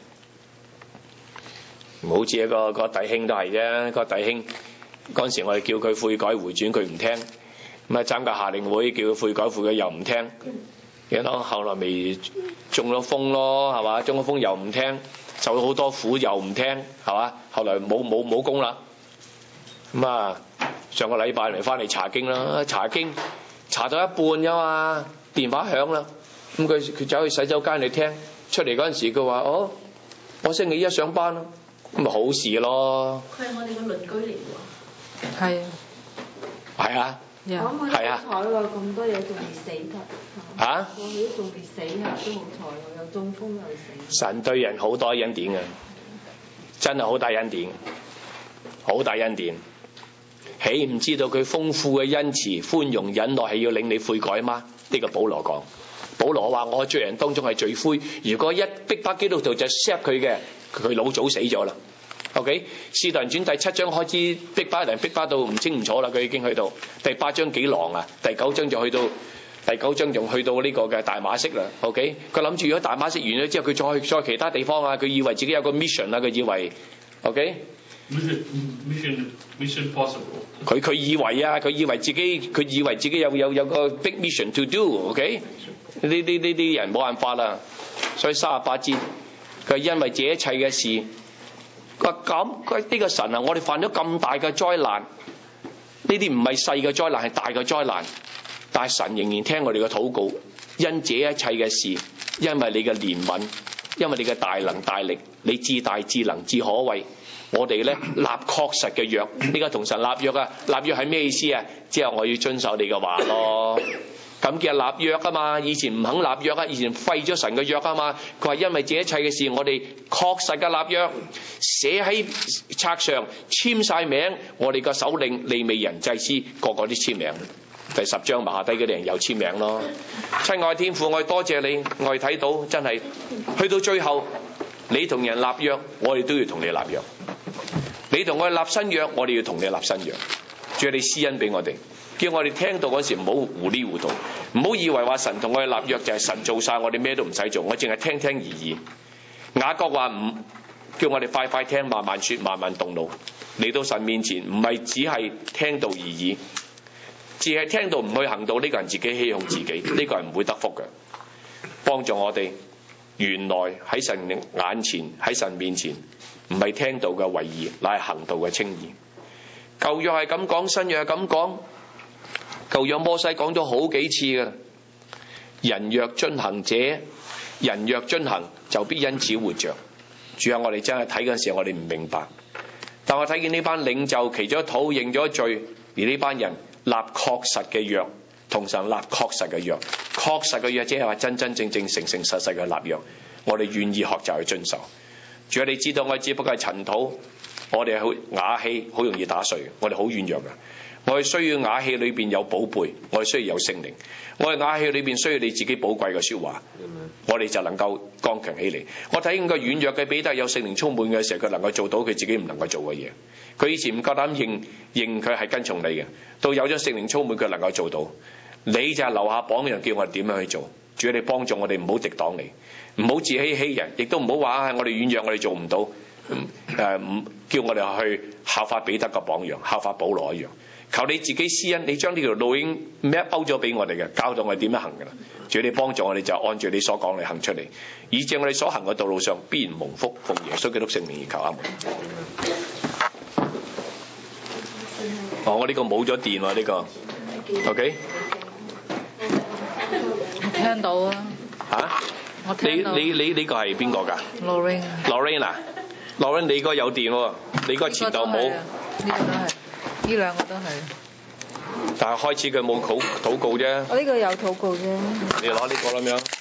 唔好似一個弟兄都係啫，個弟兄嗰陣時我哋叫佢悔改回轉，佢唔聽。咁啊參加夏令會叫佢悔改又唔聽。然後後來咪中咗風咯，係嘛？中咗風又唔聽，受咗好多苦又唔聽，係嘛？後來冇功啦。咁啊，上個禮拜嚟翻嚟查經啦，查經查到一半啫嘛，電話響啦。咁佢走去洗手間嚟聽，出嚟嗰陣時佢話：我星期一上班咯，咁咪好事咯。 佢係我哋個鄰居嚟喎。 係啊。 係啊。 係啊！好彩喎，咁多嘢仲未死㗎。嚇！我哋都仲未死啊，都好彩喎，又中風又死。 神對人好多恩典嘅，真係好大恩典，好大恩典。豈唔知道佢豐富嘅恩慈、寬容、忍耐係要令你悔改嗎？呢個保羅講。保羅話：我罪人當中係罪魁，如果一逼迫基督徒就 accept 佢嘅，佢老早死咗啦。OK， 使徒行傳第7章開始逼迫人，逼迫到唔清唔楚啦。佢已經去到第8章幾狼啊，第9章就去到第9章仲去到呢個嘅大馬色啦。OK， 佢諗住如果大馬色完咗之後，佢再其他地方啊，佢以為自己有個 mission 啊，佢以為 OK。Mission possible。 佢以為啊，佢以為自己有個 big mission to do。OK， 呢啲人冇辦法啦。所以38節佢因為這一切嘅事。佢呢個神啊，我哋犯咗咁大嘅災難，呢啲唔係細嘅災難，係大嘅災難，但係神仍然聽我哋嘅禱告，因這一切嘅事，因為你嘅憐憫，因為你嘅大能大力，你至大至能至可畏，我哋咧立確實嘅約，呢個同神立約啊，立約係咩意思啊？之後我要遵守你嘅話咯。咁叫立約啊嘛，以前唔肯立約啊，以前廢咗神嘅約啊嘛。佢話因為這一切嘅事，我哋確實嘅立約，寫喺冊上，簽晒名，我哋個首領、利未人、祭司個個都簽名。第10章埋下低嗰啲人又簽名咯。親愛天父，我哋多謝你，我哋睇到真係去到最後，你同人立約，我哋都要同你立約。你同我哋立新約，我哋要同你立新約。主啊，你施恩俾我哋。叫我哋聽到嗰時唔好糊裡糊塗，唔好以為話神同我哋立約就係神做晒，我哋咩都唔使做，我淨係聽聽而已。雅各話唔叫我哋快快聽，慢慢說，慢慢動腦。嚟到神面前唔係只係聽到而已，只係聽到唔去行道，呢個人自己欺哄自己，呢個人唔會得福嘅。幫助我哋，原來喺神眼前，喺神面前唔係聽到嘅為義，乃係行道嘅稱義。舊約係咁講，新約係咁講。舊約摩西講咗好幾次㗎，人若遵行者，人若遵行就必因此活着。主啊，我哋真係睇嗰陣時候我哋唔明白，但我睇見呢班領袖祈咗禱認咗罪，而呢班人立確實嘅約，同神立確實嘅約，確實嘅約即係話真真正正誠誠實實嘅立約，我哋願意學習去遵守。主啊，你知道我只不過係塵土，我哋係好瓦器，好容易打碎，我哋好軟弱嘅。我哋需要瓦器裏邊有寶貝，我哋需要有聖靈。我哋瓦器裏邊需要你自己寶貴嘅說話，我哋就能夠剛強起嚟。我睇見個軟弱嘅彼得有聖靈充滿嘅時候，佢能夠做到佢自己唔能夠做嘅嘢。佢以前唔夠膽認佢係跟從你嘅，到有咗聖靈充滿，佢能夠做到。 你就係留下榜樣，叫我哋點樣去做。主啊，你幫助我哋唔好敵擋你，唔好自欺欺人，亦都唔好話我哋軟弱，我哋做唔到。叫我哋去效法彼得嘅榜樣，效法保羅一樣。求你自己施恩，你將呢條路已經 map out 咗俾我哋嘅，教導我哋點樣行㗎啦。主啊，你幫助我哋就按住你所講嚟行出嚟，以致我哋所行嘅道路上必然蒙福。奉耶穌基督聖名而求，阿門。我呢個冇咗電喎，呢個 OK。 聽到啊！我聽到。 你個係邊個㗎 ？Lorraine 啊 ，Lorraine 你個有電喎，你個前度冇。 呢個都係，呢兩個都係。 但係開始佢冇禱告啫。 我呢個有禱告啫。 你攞呢個啦咁樣。